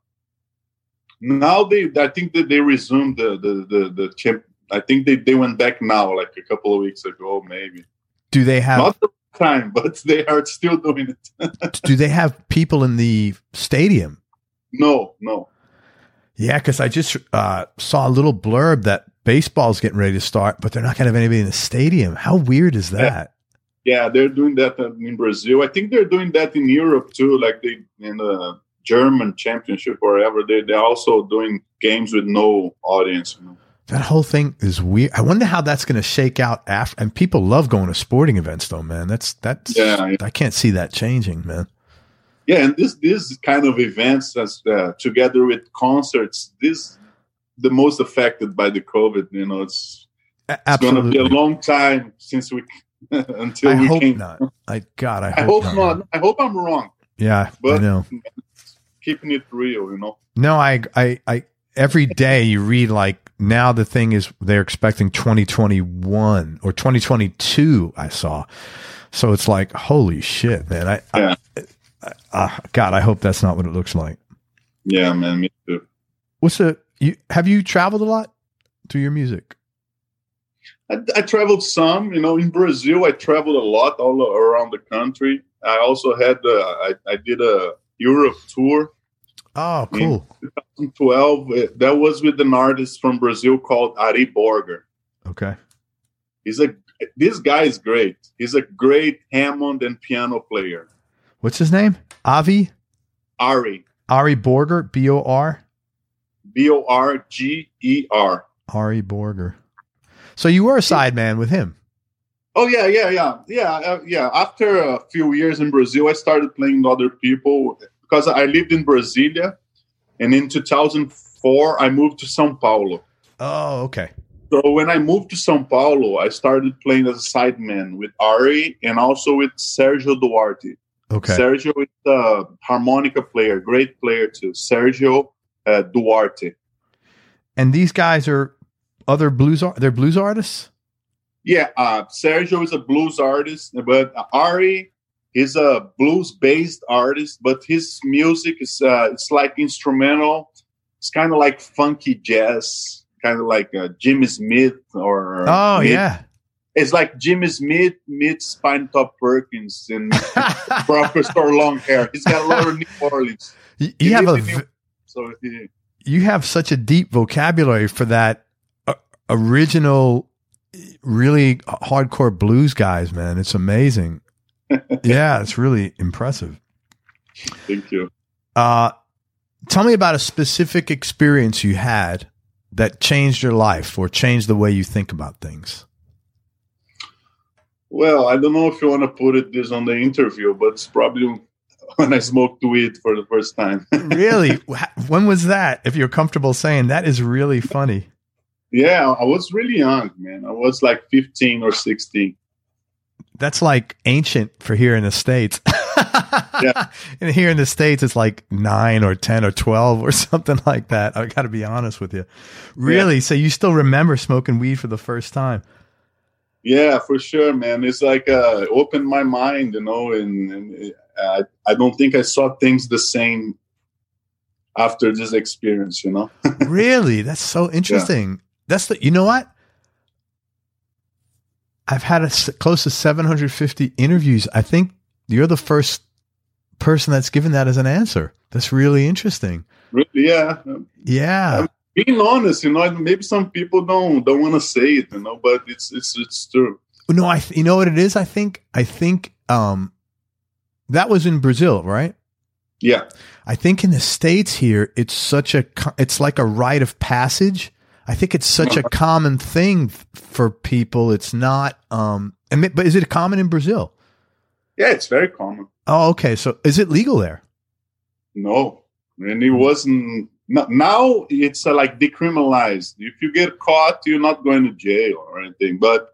Speaker 3: Now they, I think that they resumed the the the, the champ. I think they, they went back now, like a couple of weeks ago, maybe.
Speaker 2: Do they have
Speaker 3: Not the time, but they are still doing it.
Speaker 2: do they have people in the stadium?
Speaker 3: No, no.
Speaker 2: Yeah, because I just uh, saw a little blurb that baseball's getting ready to start, but they're not going to have anybody in the stadium. How weird is that?
Speaker 3: Yeah, they're doing that in Brazil. I think they're doing that in Europe too, like they in the German championship or wherever. They they're also doing games with no audience. You know?
Speaker 2: That whole thing is weird. I wonder how that's going to shake out after. And people love going to sporting events, though, man. That's that's.
Speaker 3: Yeah, yeah.
Speaker 2: I can't see that changing, man.
Speaker 3: Yeah, and this this kind of events, that's uh, together with concerts, this the most affected by the COVID. You know, it's
Speaker 2: A-
Speaker 3: it's going to be
Speaker 2: Absolutely.
Speaker 3: a long time since we until
Speaker 2: I
Speaker 3: we
Speaker 2: hope
Speaker 3: can.
Speaker 2: not. I God, I hope,
Speaker 3: I hope
Speaker 2: not.
Speaker 3: not. I hope I'm wrong.
Speaker 2: Yeah, I
Speaker 3: But
Speaker 2: know.
Speaker 3: keeping it real, you know.
Speaker 2: No, I, I, I. Every day you read like now the thing is they're expecting twenty twenty-one or twenty twenty-two. I saw, so it's like holy shit, man. I,
Speaker 3: Yeah.
Speaker 2: I uh, God, I hope that's not what it looks like.
Speaker 3: Yeah, man, me too.
Speaker 2: What's the you have you traveled a lot through your music?
Speaker 3: I, I traveled some, you know, in Brazil. I traveled a lot all around the country. I also had, uh, I, I did a Europe tour
Speaker 2: Oh, cool.
Speaker 3: in twelve. That was with an artist from Brazil called Ari Borger.
Speaker 2: Okay.
Speaker 3: He's a, this guy is great. He's a great Hammond and piano player.
Speaker 2: What's his name? Avi
Speaker 3: Ari,
Speaker 2: Ari Borger, B O R
Speaker 3: B O R G E R.
Speaker 2: Ari Borger. So you were a sideman with him.
Speaker 3: Oh yeah, yeah, yeah, yeah, uh, yeah. After a few years in Brazil, I started playing with other people because I lived in Brasilia, and in two thousand four I moved to São Paulo.
Speaker 2: Oh, okay.
Speaker 3: So when I moved to São Paulo, I started playing as a sideman with Ari and also with Sergio Duarte.
Speaker 2: Okay.
Speaker 3: Sergio is a harmonica player, great player too. Sergio uh, Duarte.
Speaker 2: And these guys are other blues. They're blues artists.
Speaker 3: Yeah, uh, Sergio is a blues artist, but Ari is a blues-based artist. But his music is uh, it's like instrumental. It's kind of like funky jazz, kind of like uh, Jimmy Smith or
Speaker 2: oh
Speaker 3: Mid-
Speaker 2: yeah,
Speaker 3: it's like Jimmy Smith meets Spine Top Perkins and Professor Long Hair. He's got a lot of New Orleans.
Speaker 2: You, you have a
Speaker 3: New- so he,
Speaker 2: you have such a deep vocabulary for that uh, original, really hardcore blues guys, man. It's amazing. Yeah, it's really impressive.
Speaker 3: Thank you.
Speaker 2: Uh, tell me about a specific experience you had that changed your life or changed the way you think about things.
Speaker 3: Well, I don't know if you want to put it this on the interview, but it's probably when I smoked weed for the first time.
Speaker 2: Really? When was that? If you're comfortable saying that, is really funny.
Speaker 3: Yeah, I was really young, man. I was like fifteen or sixteen.
Speaker 2: That's like ancient for here in the States. Yeah. And here in the States, it's like nine or ten or twelve or something like that. I got to be honest with you. Really? Yeah. So you still remember smoking weed for the first time?
Speaker 3: Yeah, for sure, man. It's like uh, opened my mind, you know, and, and I, I don't think I saw things the same after this experience, you know.
Speaker 2: Really? That's so interesting. Yeah. That's the, you know what? I've had a, close to seven hundred fifty interviews. I think you're the first person that's given that as an answer. That's really interesting.
Speaker 3: Really? Yeah.
Speaker 2: Yeah.
Speaker 3: I'm being honest, you know, maybe some people don't don't want to say it, you know, but it's it's it's true.
Speaker 2: No, I you know what it is? I think I think um, that was in Brazil, right?
Speaker 3: Yeah.
Speaker 2: I think in the States here, it's such a it's like a rite of passage. I think it's such a common thing for people. It's not, um, and, but is it common in Brazil?
Speaker 3: Yeah, it's very common.
Speaker 2: Oh, okay. So is it legal there?
Speaker 3: No, and it wasn't. Now it's uh, like decriminalized. If you get caught, you're not going to jail or anything, but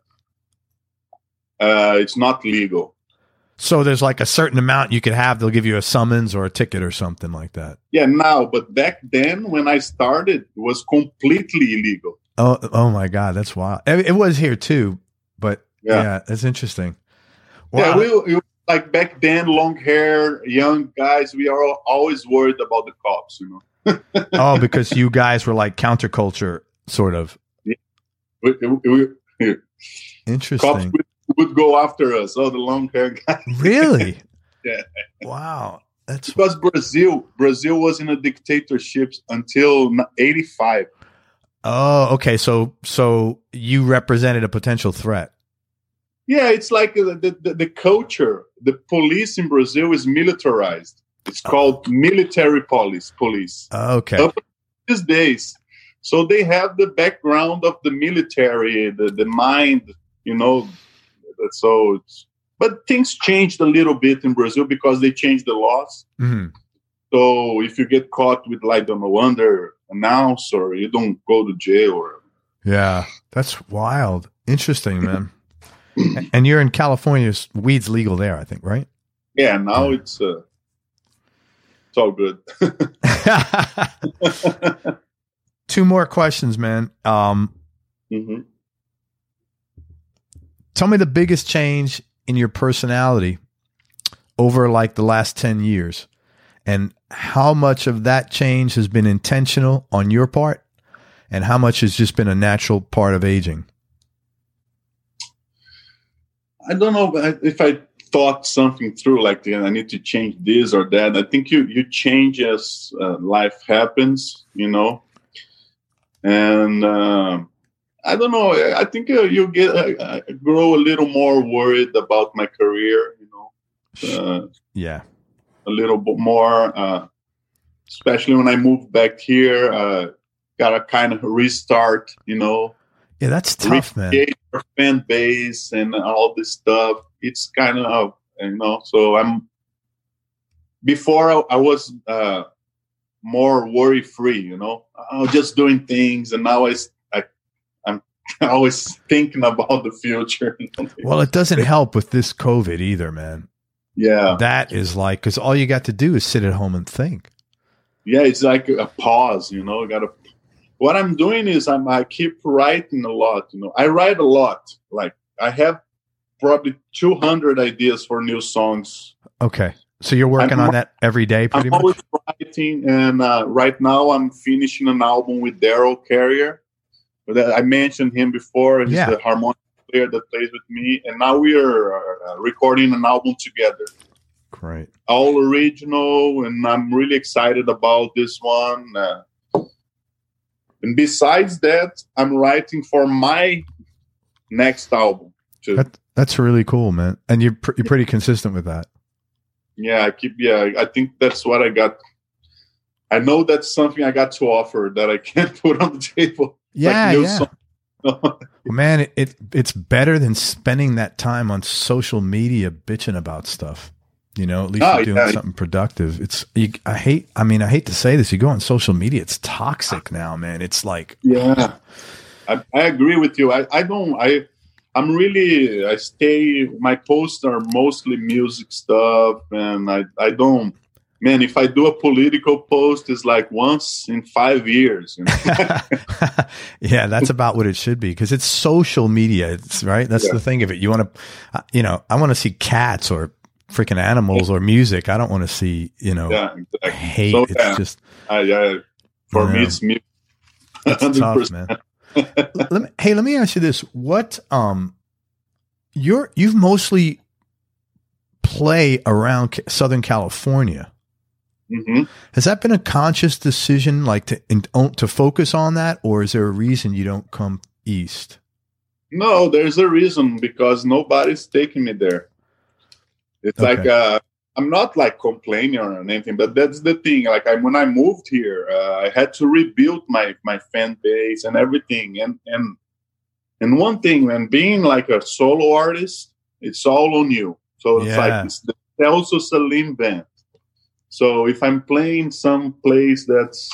Speaker 3: uh, it's not legal.
Speaker 2: So there's like a certain amount you could have. They'll give you a summons or a ticket or something like that.
Speaker 3: Yeah, now, but back then when I started, it was completely illegal.
Speaker 2: Oh, oh my God, that's wild. It, it was here too, but yeah, yeah that's interesting.
Speaker 3: Wow. Yeah, we, we like back then, long hair, young guys. We are all, always worried about the cops, you know.
Speaker 2: Oh, because you guys were like counterculture, sort of.
Speaker 3: Yeah. We, we, we,
Speaker 2: interesting.
Speaker 3: Cops would, would go after us. Oh, the long hair guy.
Speaker 2: Really?
Speaker 3: Yeah.
Speaker 2: Wow. That's
Speaker 3: because Brazil, Brazil was in a dictatorship until eighty-five.
Speaker 2: Oh, okay. So, so you represented a potential threat.
Speaker 3: Yeah, it's like the the, the culture. The police in Brazil is militarized. It's called oh. military police. Police.
Speaker 2: Okay.
Speaker 3: Up these days, so they have the background of the military, the the mind, you know. So, it's, but things changed a little bit in Brazil because they changed the laws.
Speaker 2: Mm-hmm.
Speaker 3: So if you get caught with like the no under announce or you don't go to jail. Or
Speaker 2: yeah, that's wild. Interesting, man. And you're in California. Weed's legal there, I think, right?
Speaker 3: Yeah, now yeah. it's uh, it's all good.
Speaker 2: Two more questions, man. Um,
Speaker 3: mm-hmm.
Speaker 2: Tell me the biggest change in your personality over like the last ten years and how much of that change has been intentional on your part and how much has just been a natural part of aging.
Speaker 3: I don't know if I thought something through, like I need to change this or that. I think you, you change as uh, life happens, you know, and, uh, I don't know. I think uh, you get uh, grow a little more worried about my career, you know. Uh,
Speaker 2: yeah,
Speaker 3: a little bit more, uh, especially when I moved back here. Uh, got to kind of restart, you know.
Speaker 2: Yeah, that's tough, man.
Speaker 3: Your fan base and all this stuff. It's kind of, you know, so I'm, before I, I was uh, more worry free, you know, I was just doing things, and now I, I, I'm always thinking about the future.
Speaker 2: Well, it doesn't help with this COVID either, man.
Speaker 3: Yeah.
Speaker 2: That is like, because all you got to do is sit at home and think.
Speaker 3: Yeah, it's like a pause, you know, got to. What I'm doing is I'm, I keep writing a lot, you know. I write a lot. Like, I have probably two hundred ideas for new songs.
Speaker 2: Okay. So you're working I'm, on that every day, pretty
Speaker 3: I'm
Speaker 2: much? I'm
Speaker 3: always writing, and uh, right now I'm finishing an album with Daryl Carrier. I mentioned him before. He's
Speaker 2: yeah.
Speaker 3: the harmonic player that plays with me, and now we are uh, recording an album together.
Speaker 2: Great.
Speaker 3: All original, and I'm really excited about this one. Uh, and besides that, I'm writing for my next album too.
Speaker 2: That, that's really cool, man. And you're pr- you're pretty consistent with that.
Speaker 3: Yeah, I keep. Yeah, I think that's what I got. I know that's something I got to offer that I can't put on the table.
Speaker 2: Yeah,
Speaker 3: like
Speaker 2: yeah. Well, man, it, it it's better than spending that time on social media bitching about stuff. You know, at least oh, you're doing yeah. something productive. It's, you, I hate, I mean, I hate to say this. You go on social media, it's toxic now, man. It's like,
Speaker 3: yeah, I, I agree with you. I, I don't, I, I'm really, I stay, my posts are mostly music stuff. And I, I don't, man, if I do a political post, it's like once in five years. You know?
Speaker 2: Yeah, that's about what it should be, because it's social media. It's right. That's yeah. the thing of it. You want to, uh, you know, I want to see cats or freaking animals or music. I don't want to see, you know,
Speaker 3: yeah, exactly.
Speaker 2: hate.
Speaker 3: So,
Speaker 2: it's
Speaker 3: yeah.
Speaker 2: just,
Speaker 3: uh, yeah, for me, know, it's music.
Speaker 2: It's tough, man. let me, hey, let me ask you this. What, um, you're, you've mostly play around Southern California.
Speaker 3: Mm-hmm.
Speaker 2: Has that been a conscious decision, like to, in, to focus on that, or is there a reason you don't come east?
Speaker 3: No, there's a reason, because nobody's taking me there. It's okay. like, uh, I'm not like complaining or anything, but that's the thing. Like I, when I moved here, uh, I had to rebuild my, my fan base and everything. And, and, and one thing, when being like a solo artist, it's all on you. So it's
Speaker 2: yeah.
Speaker 3: like, it's the Celso Salim band. So if I'm playing some place that's,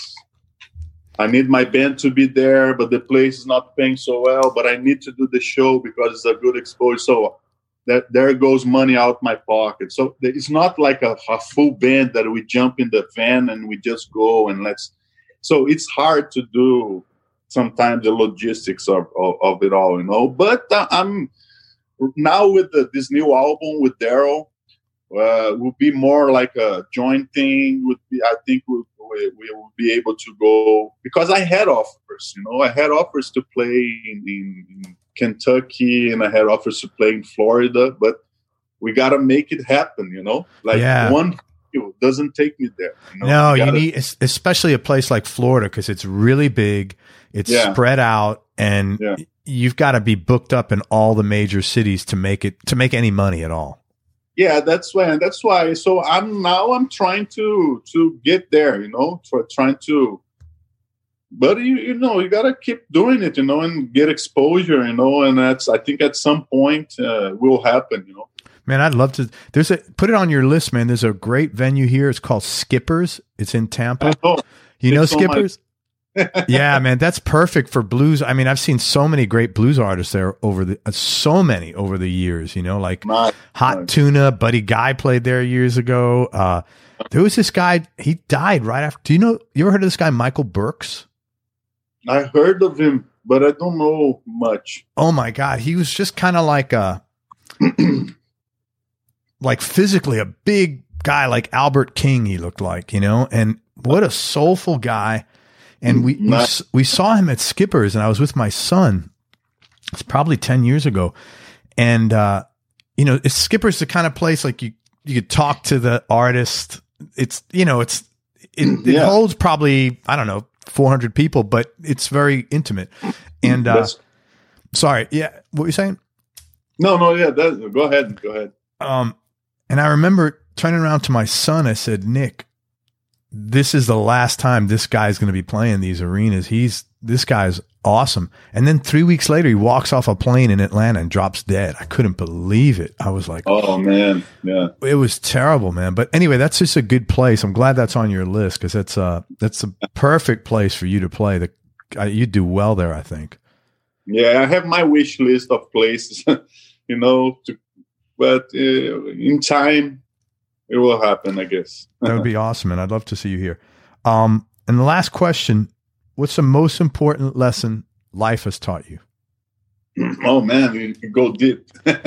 Speaker 3: I need my band to be there, but the place is not paying so well, but I need to do the show because it's a good exposure. So that there goes money out my pocket. So it's not like a, a full band that we jump in the van and we just go and let's. So it's hard to do sometimes the logistics of, of, of it all, you know. But uh, I'm now with the, this new album with Daryl, uh, will be more like a joint thing. Would be, I think we we we will be able to go, because I had offers, you know. I had offers to play in. in Kentucky, and I had offers to play in Florida, but we got to make it happen, you know, like
Speaker 2: yeah.
Speaker 3: one doesn't take me there. You know?
Speaker 2: No,
Speaker 3: you,
Speaker 2: you need, especially a place like Florida, because it's really big, it's yeah. spread out, and yeah. you've got to be booked up in all the major cities to make it, to make any money at all.
Speaker 3: Yeah, that's why, that's why. So I'm now I'm trying to, to get there, you know, for trying to, but you, you know, you gotta keep doing it, you know, and get exposure, you know, and that's, I think at some point uh, will happen, you know.
Speaker 2: Man, I'd love to. There's a, put it on your list, man. There's a great venue here. It's called Skippers. It's in Tampa.
Speaker 3: Know.
Speaker 2: You know
Speaker 3: it's
Speaker 2: Skippers? My- yeah, man, that's perfect for blues. I mean, I've seen so many great blues artists there over the, uh, so many over the years, you know, like
Speaker 3: nice.
Speaker 2: Hot
Speaker 3: nice.
Speaker 2: Tuna, Buddy Guy played there years ago. Uh, there was this guy, he died right after. Do you know, you ever heard of this guy, Michael Burks?
Speaker 3: I heard of him, but I don't know much.
Speaker 2: Oh my God. He was just kind of like a, like physically a big guy, like Albert King, he looked like, you know, and what a soulful guy. And we, we, we saw him at Skippers, and I was with my son. It's probably ten years ago. And, uh, you know, it's Skippers, the kind of place like you, you could talk to the artist. It's, you know, it's, it, it yeah. holds probably, I don't know, four hundred people, but it's very intimate. And, uh, sorry. Yeah. What were you saying?
Speaker 3: No, no. Yeah. That, go ahead. Go ahead.
Speaker 2: Um, and I remember turning around to my son. I said, Nick, this is the last time this guy's going to be playing these arenas. He's, this guy's awesome. And then three weeks later, he walks off a plane in Atlanta and drops dead. I couldn't believe it. I was like,
Speaker 3: oh, man. Yeah.
Speaker 2: It was terrible, man. But anyway, that's just a good place. I'm glad that's on your list because that's, uh, that's a perfect place for you to play. The, uh, you do well there, I think.
Speaker 3: Yeah, I have my wish list of places, you know, to, but uh, in time, it will happen, I guess.
Speaker 2: That would be awesome, and I'd love to see you here. Um, and the last question, what's the most important lesson life has taught you?
Speaker 3: Oh, man, you can go deep.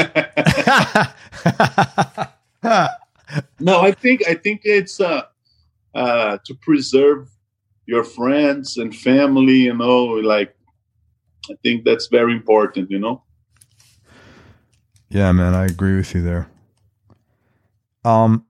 Speaker 3: No, I think I think it's uh, uh, to preserve your friends and family, you know, like, I think that's very important, you know?
Speaker 2: Yeah, man, I agree with you there. Um,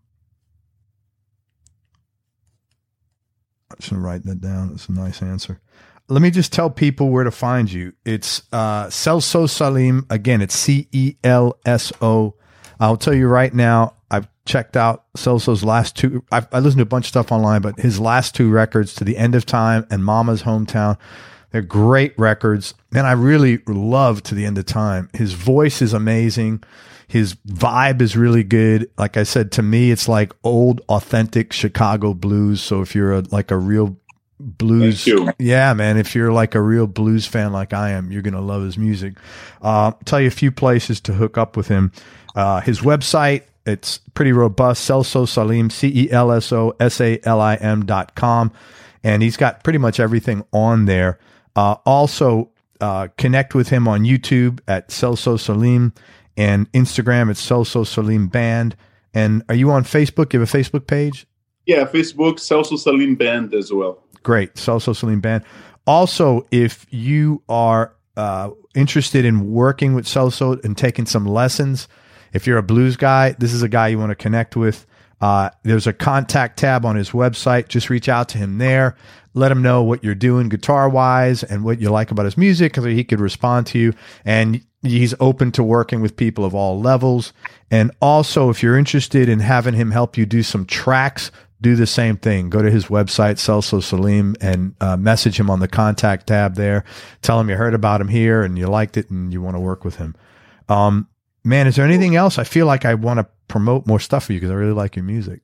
Speaker 2: I'm just going to write that down. It's a nice answer. Let me just tell people where to find you. It's uh, Celso Salim. Again, it's C E L S O. I'll tell you right now, I've checked out Celso's last two. I've, I listened to a bunch of stuff online, but his last two records, To the End of Time and Mama's Hometown, they're great records. And I really love To the End of Time. His voice is amazing. His vibe is really good. Like I said, to me, it's like old, authentic Chicago blues. So if you're a, like a real blues, yeah, man, if you're like a real blues fan like I am, you're going to love his music. Uh, I'll tell you a few places to hook up with him. Uh, his website, it's pretty robust, Celso Salim, C E L S O S A L I M dot com. And he's got pretty much everything on there. Uh, also, uh, connect with him on YouTube at Celso Salim and Instagram at Celso Salim Band. And are you on Facebook? You have a Facebook page?
Speaker 3: Yeah, Facebook, Celso Salim Band as well.
Speaker 2: Great, Celso Salim Band. Also, if you are uh, interested in working with Celso and taking some lessons, if you're a blues guy, this is a guy you want to connect with. Uh, there's a contact tab on his website. Just reach out to him there. Let him know what you're doing guitar-wise and what you like about his music, so he could respond to you. And he's open to working with people of all levels. And also, if you're interested in having him help you do some tracks, do the same thing. Go to his website, Celso Salim, and uh, message him on the contact tab there. Tell him you heard about him here and you liked it and you want to work with him. Um, man, is there anything else? I feel like I want to promote more stuff for you because I really like your music.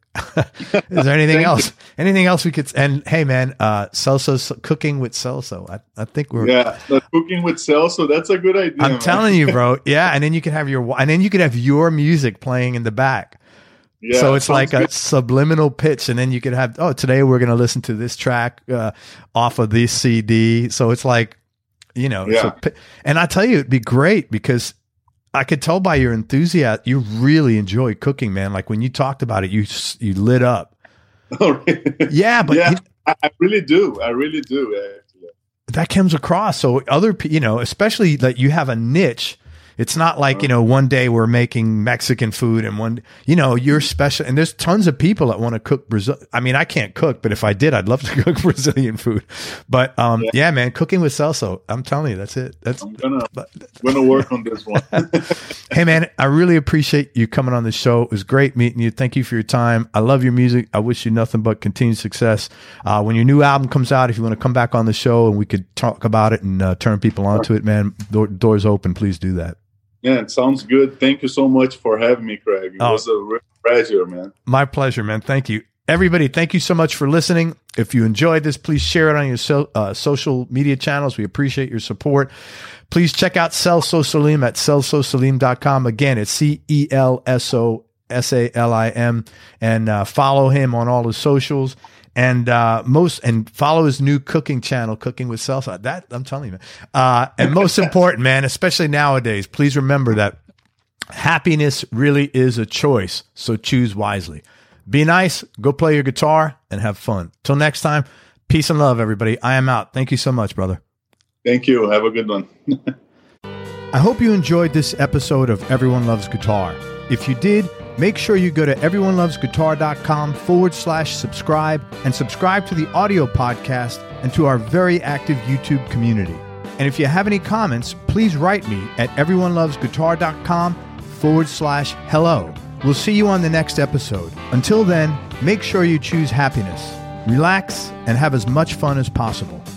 Speaker 2: Is there anything else? You. Anything else we could? And hey, man, uh, Celso's Cooking with Celso. I, I think we're
Speaker 3: yeah, Cooking with Celso. That's a good idea.
Speaker 2: I'm
Speaker 3: man.
Speaker 2: telling you, bro. Yeah, and then you can have your and then you could have your music playing in the back.
Speaker 3: Yeah,
Speaker 2: so it's like
Speaker 3: good.
Speaker 2: a subliminal pitch, and then you could have, oh, today we're going to listen to this track uh, off of this C D. So it's like, you know,
Speaker 3: yeah.
Speaker 2: a, and I tell you, it'd be great because I could tell by your enthusiasm, you really enjoy cooking, man. Like when you talked about it, you you lit up.
Speaker 3: Oh, really?
Speaker 2: Yeah, but
Speaker 3: yeah,
Speaker 2: you,
Speaker 3: I really do. I really do. Actually.
Speaker 2: That comes across. So other, you know, especially that you have a niche. It's not like, you know, one day we're making Mexican food and one, you know, you're special. And there's tons of people that want to cook Brazil. I mean, I can't cook, but if I did, I'd love to cook Brazilian food. But um, yeah. yeah, man, Cooking with Celso. I'm telling you, that's it. That's
Speaker 3: I'm gonna, but, I'm gonna work on this one.
Speaker 2: Hey, man, I really appreciate you coming on the show. It was great meeting you. Thank you for your time. I love your music. I wish you nothing but continued success. Uh, when your new album comes out, if you want to come back on the show and we could talk about it and uh, turn people onto it, man, door, doors open. Please do that.
Speaker 3: Yeah, it sounds good. Thank you so much for having me, Craig. It oh, was a real pleasure, man.
Speaker 2: My pleasure, man. Thank you. Everybody, thank you so much for listening. If you enjoyed this, please share it on your so, uh, social media channels. We appreciate your support. Please check out Celso Salim at celso salim dot com. Again, it's C E L S O S A L I M. And uh, follow him on all his socials. And uh, most and follow his new cooking channel, Cooking with Celso. That I'm telling you, man. Uh, and most important, man, especially nowadays, please remember that happiness really is a choice. So choose wisely. Be nice, go play your guitar, and have fun. Till next time, peace and love, everybody. I am out. Thank you so much, brother.
Speaker 3: Thank you. Have a good one.
Speaker 2: I hope you enjoyed this episode of Everyone Loves Guitar. If you did, make sure you go to everyonelovesguitar.com forward slash subscribe and subscribe to the audio podcast and to our very active YouTube community. And if you have any comments, please write me at everyonelovesguitar.com forward slash hello. We'll see you on the next episode. Until then, make sure you choose happiness, relax, and have as much fun as possible.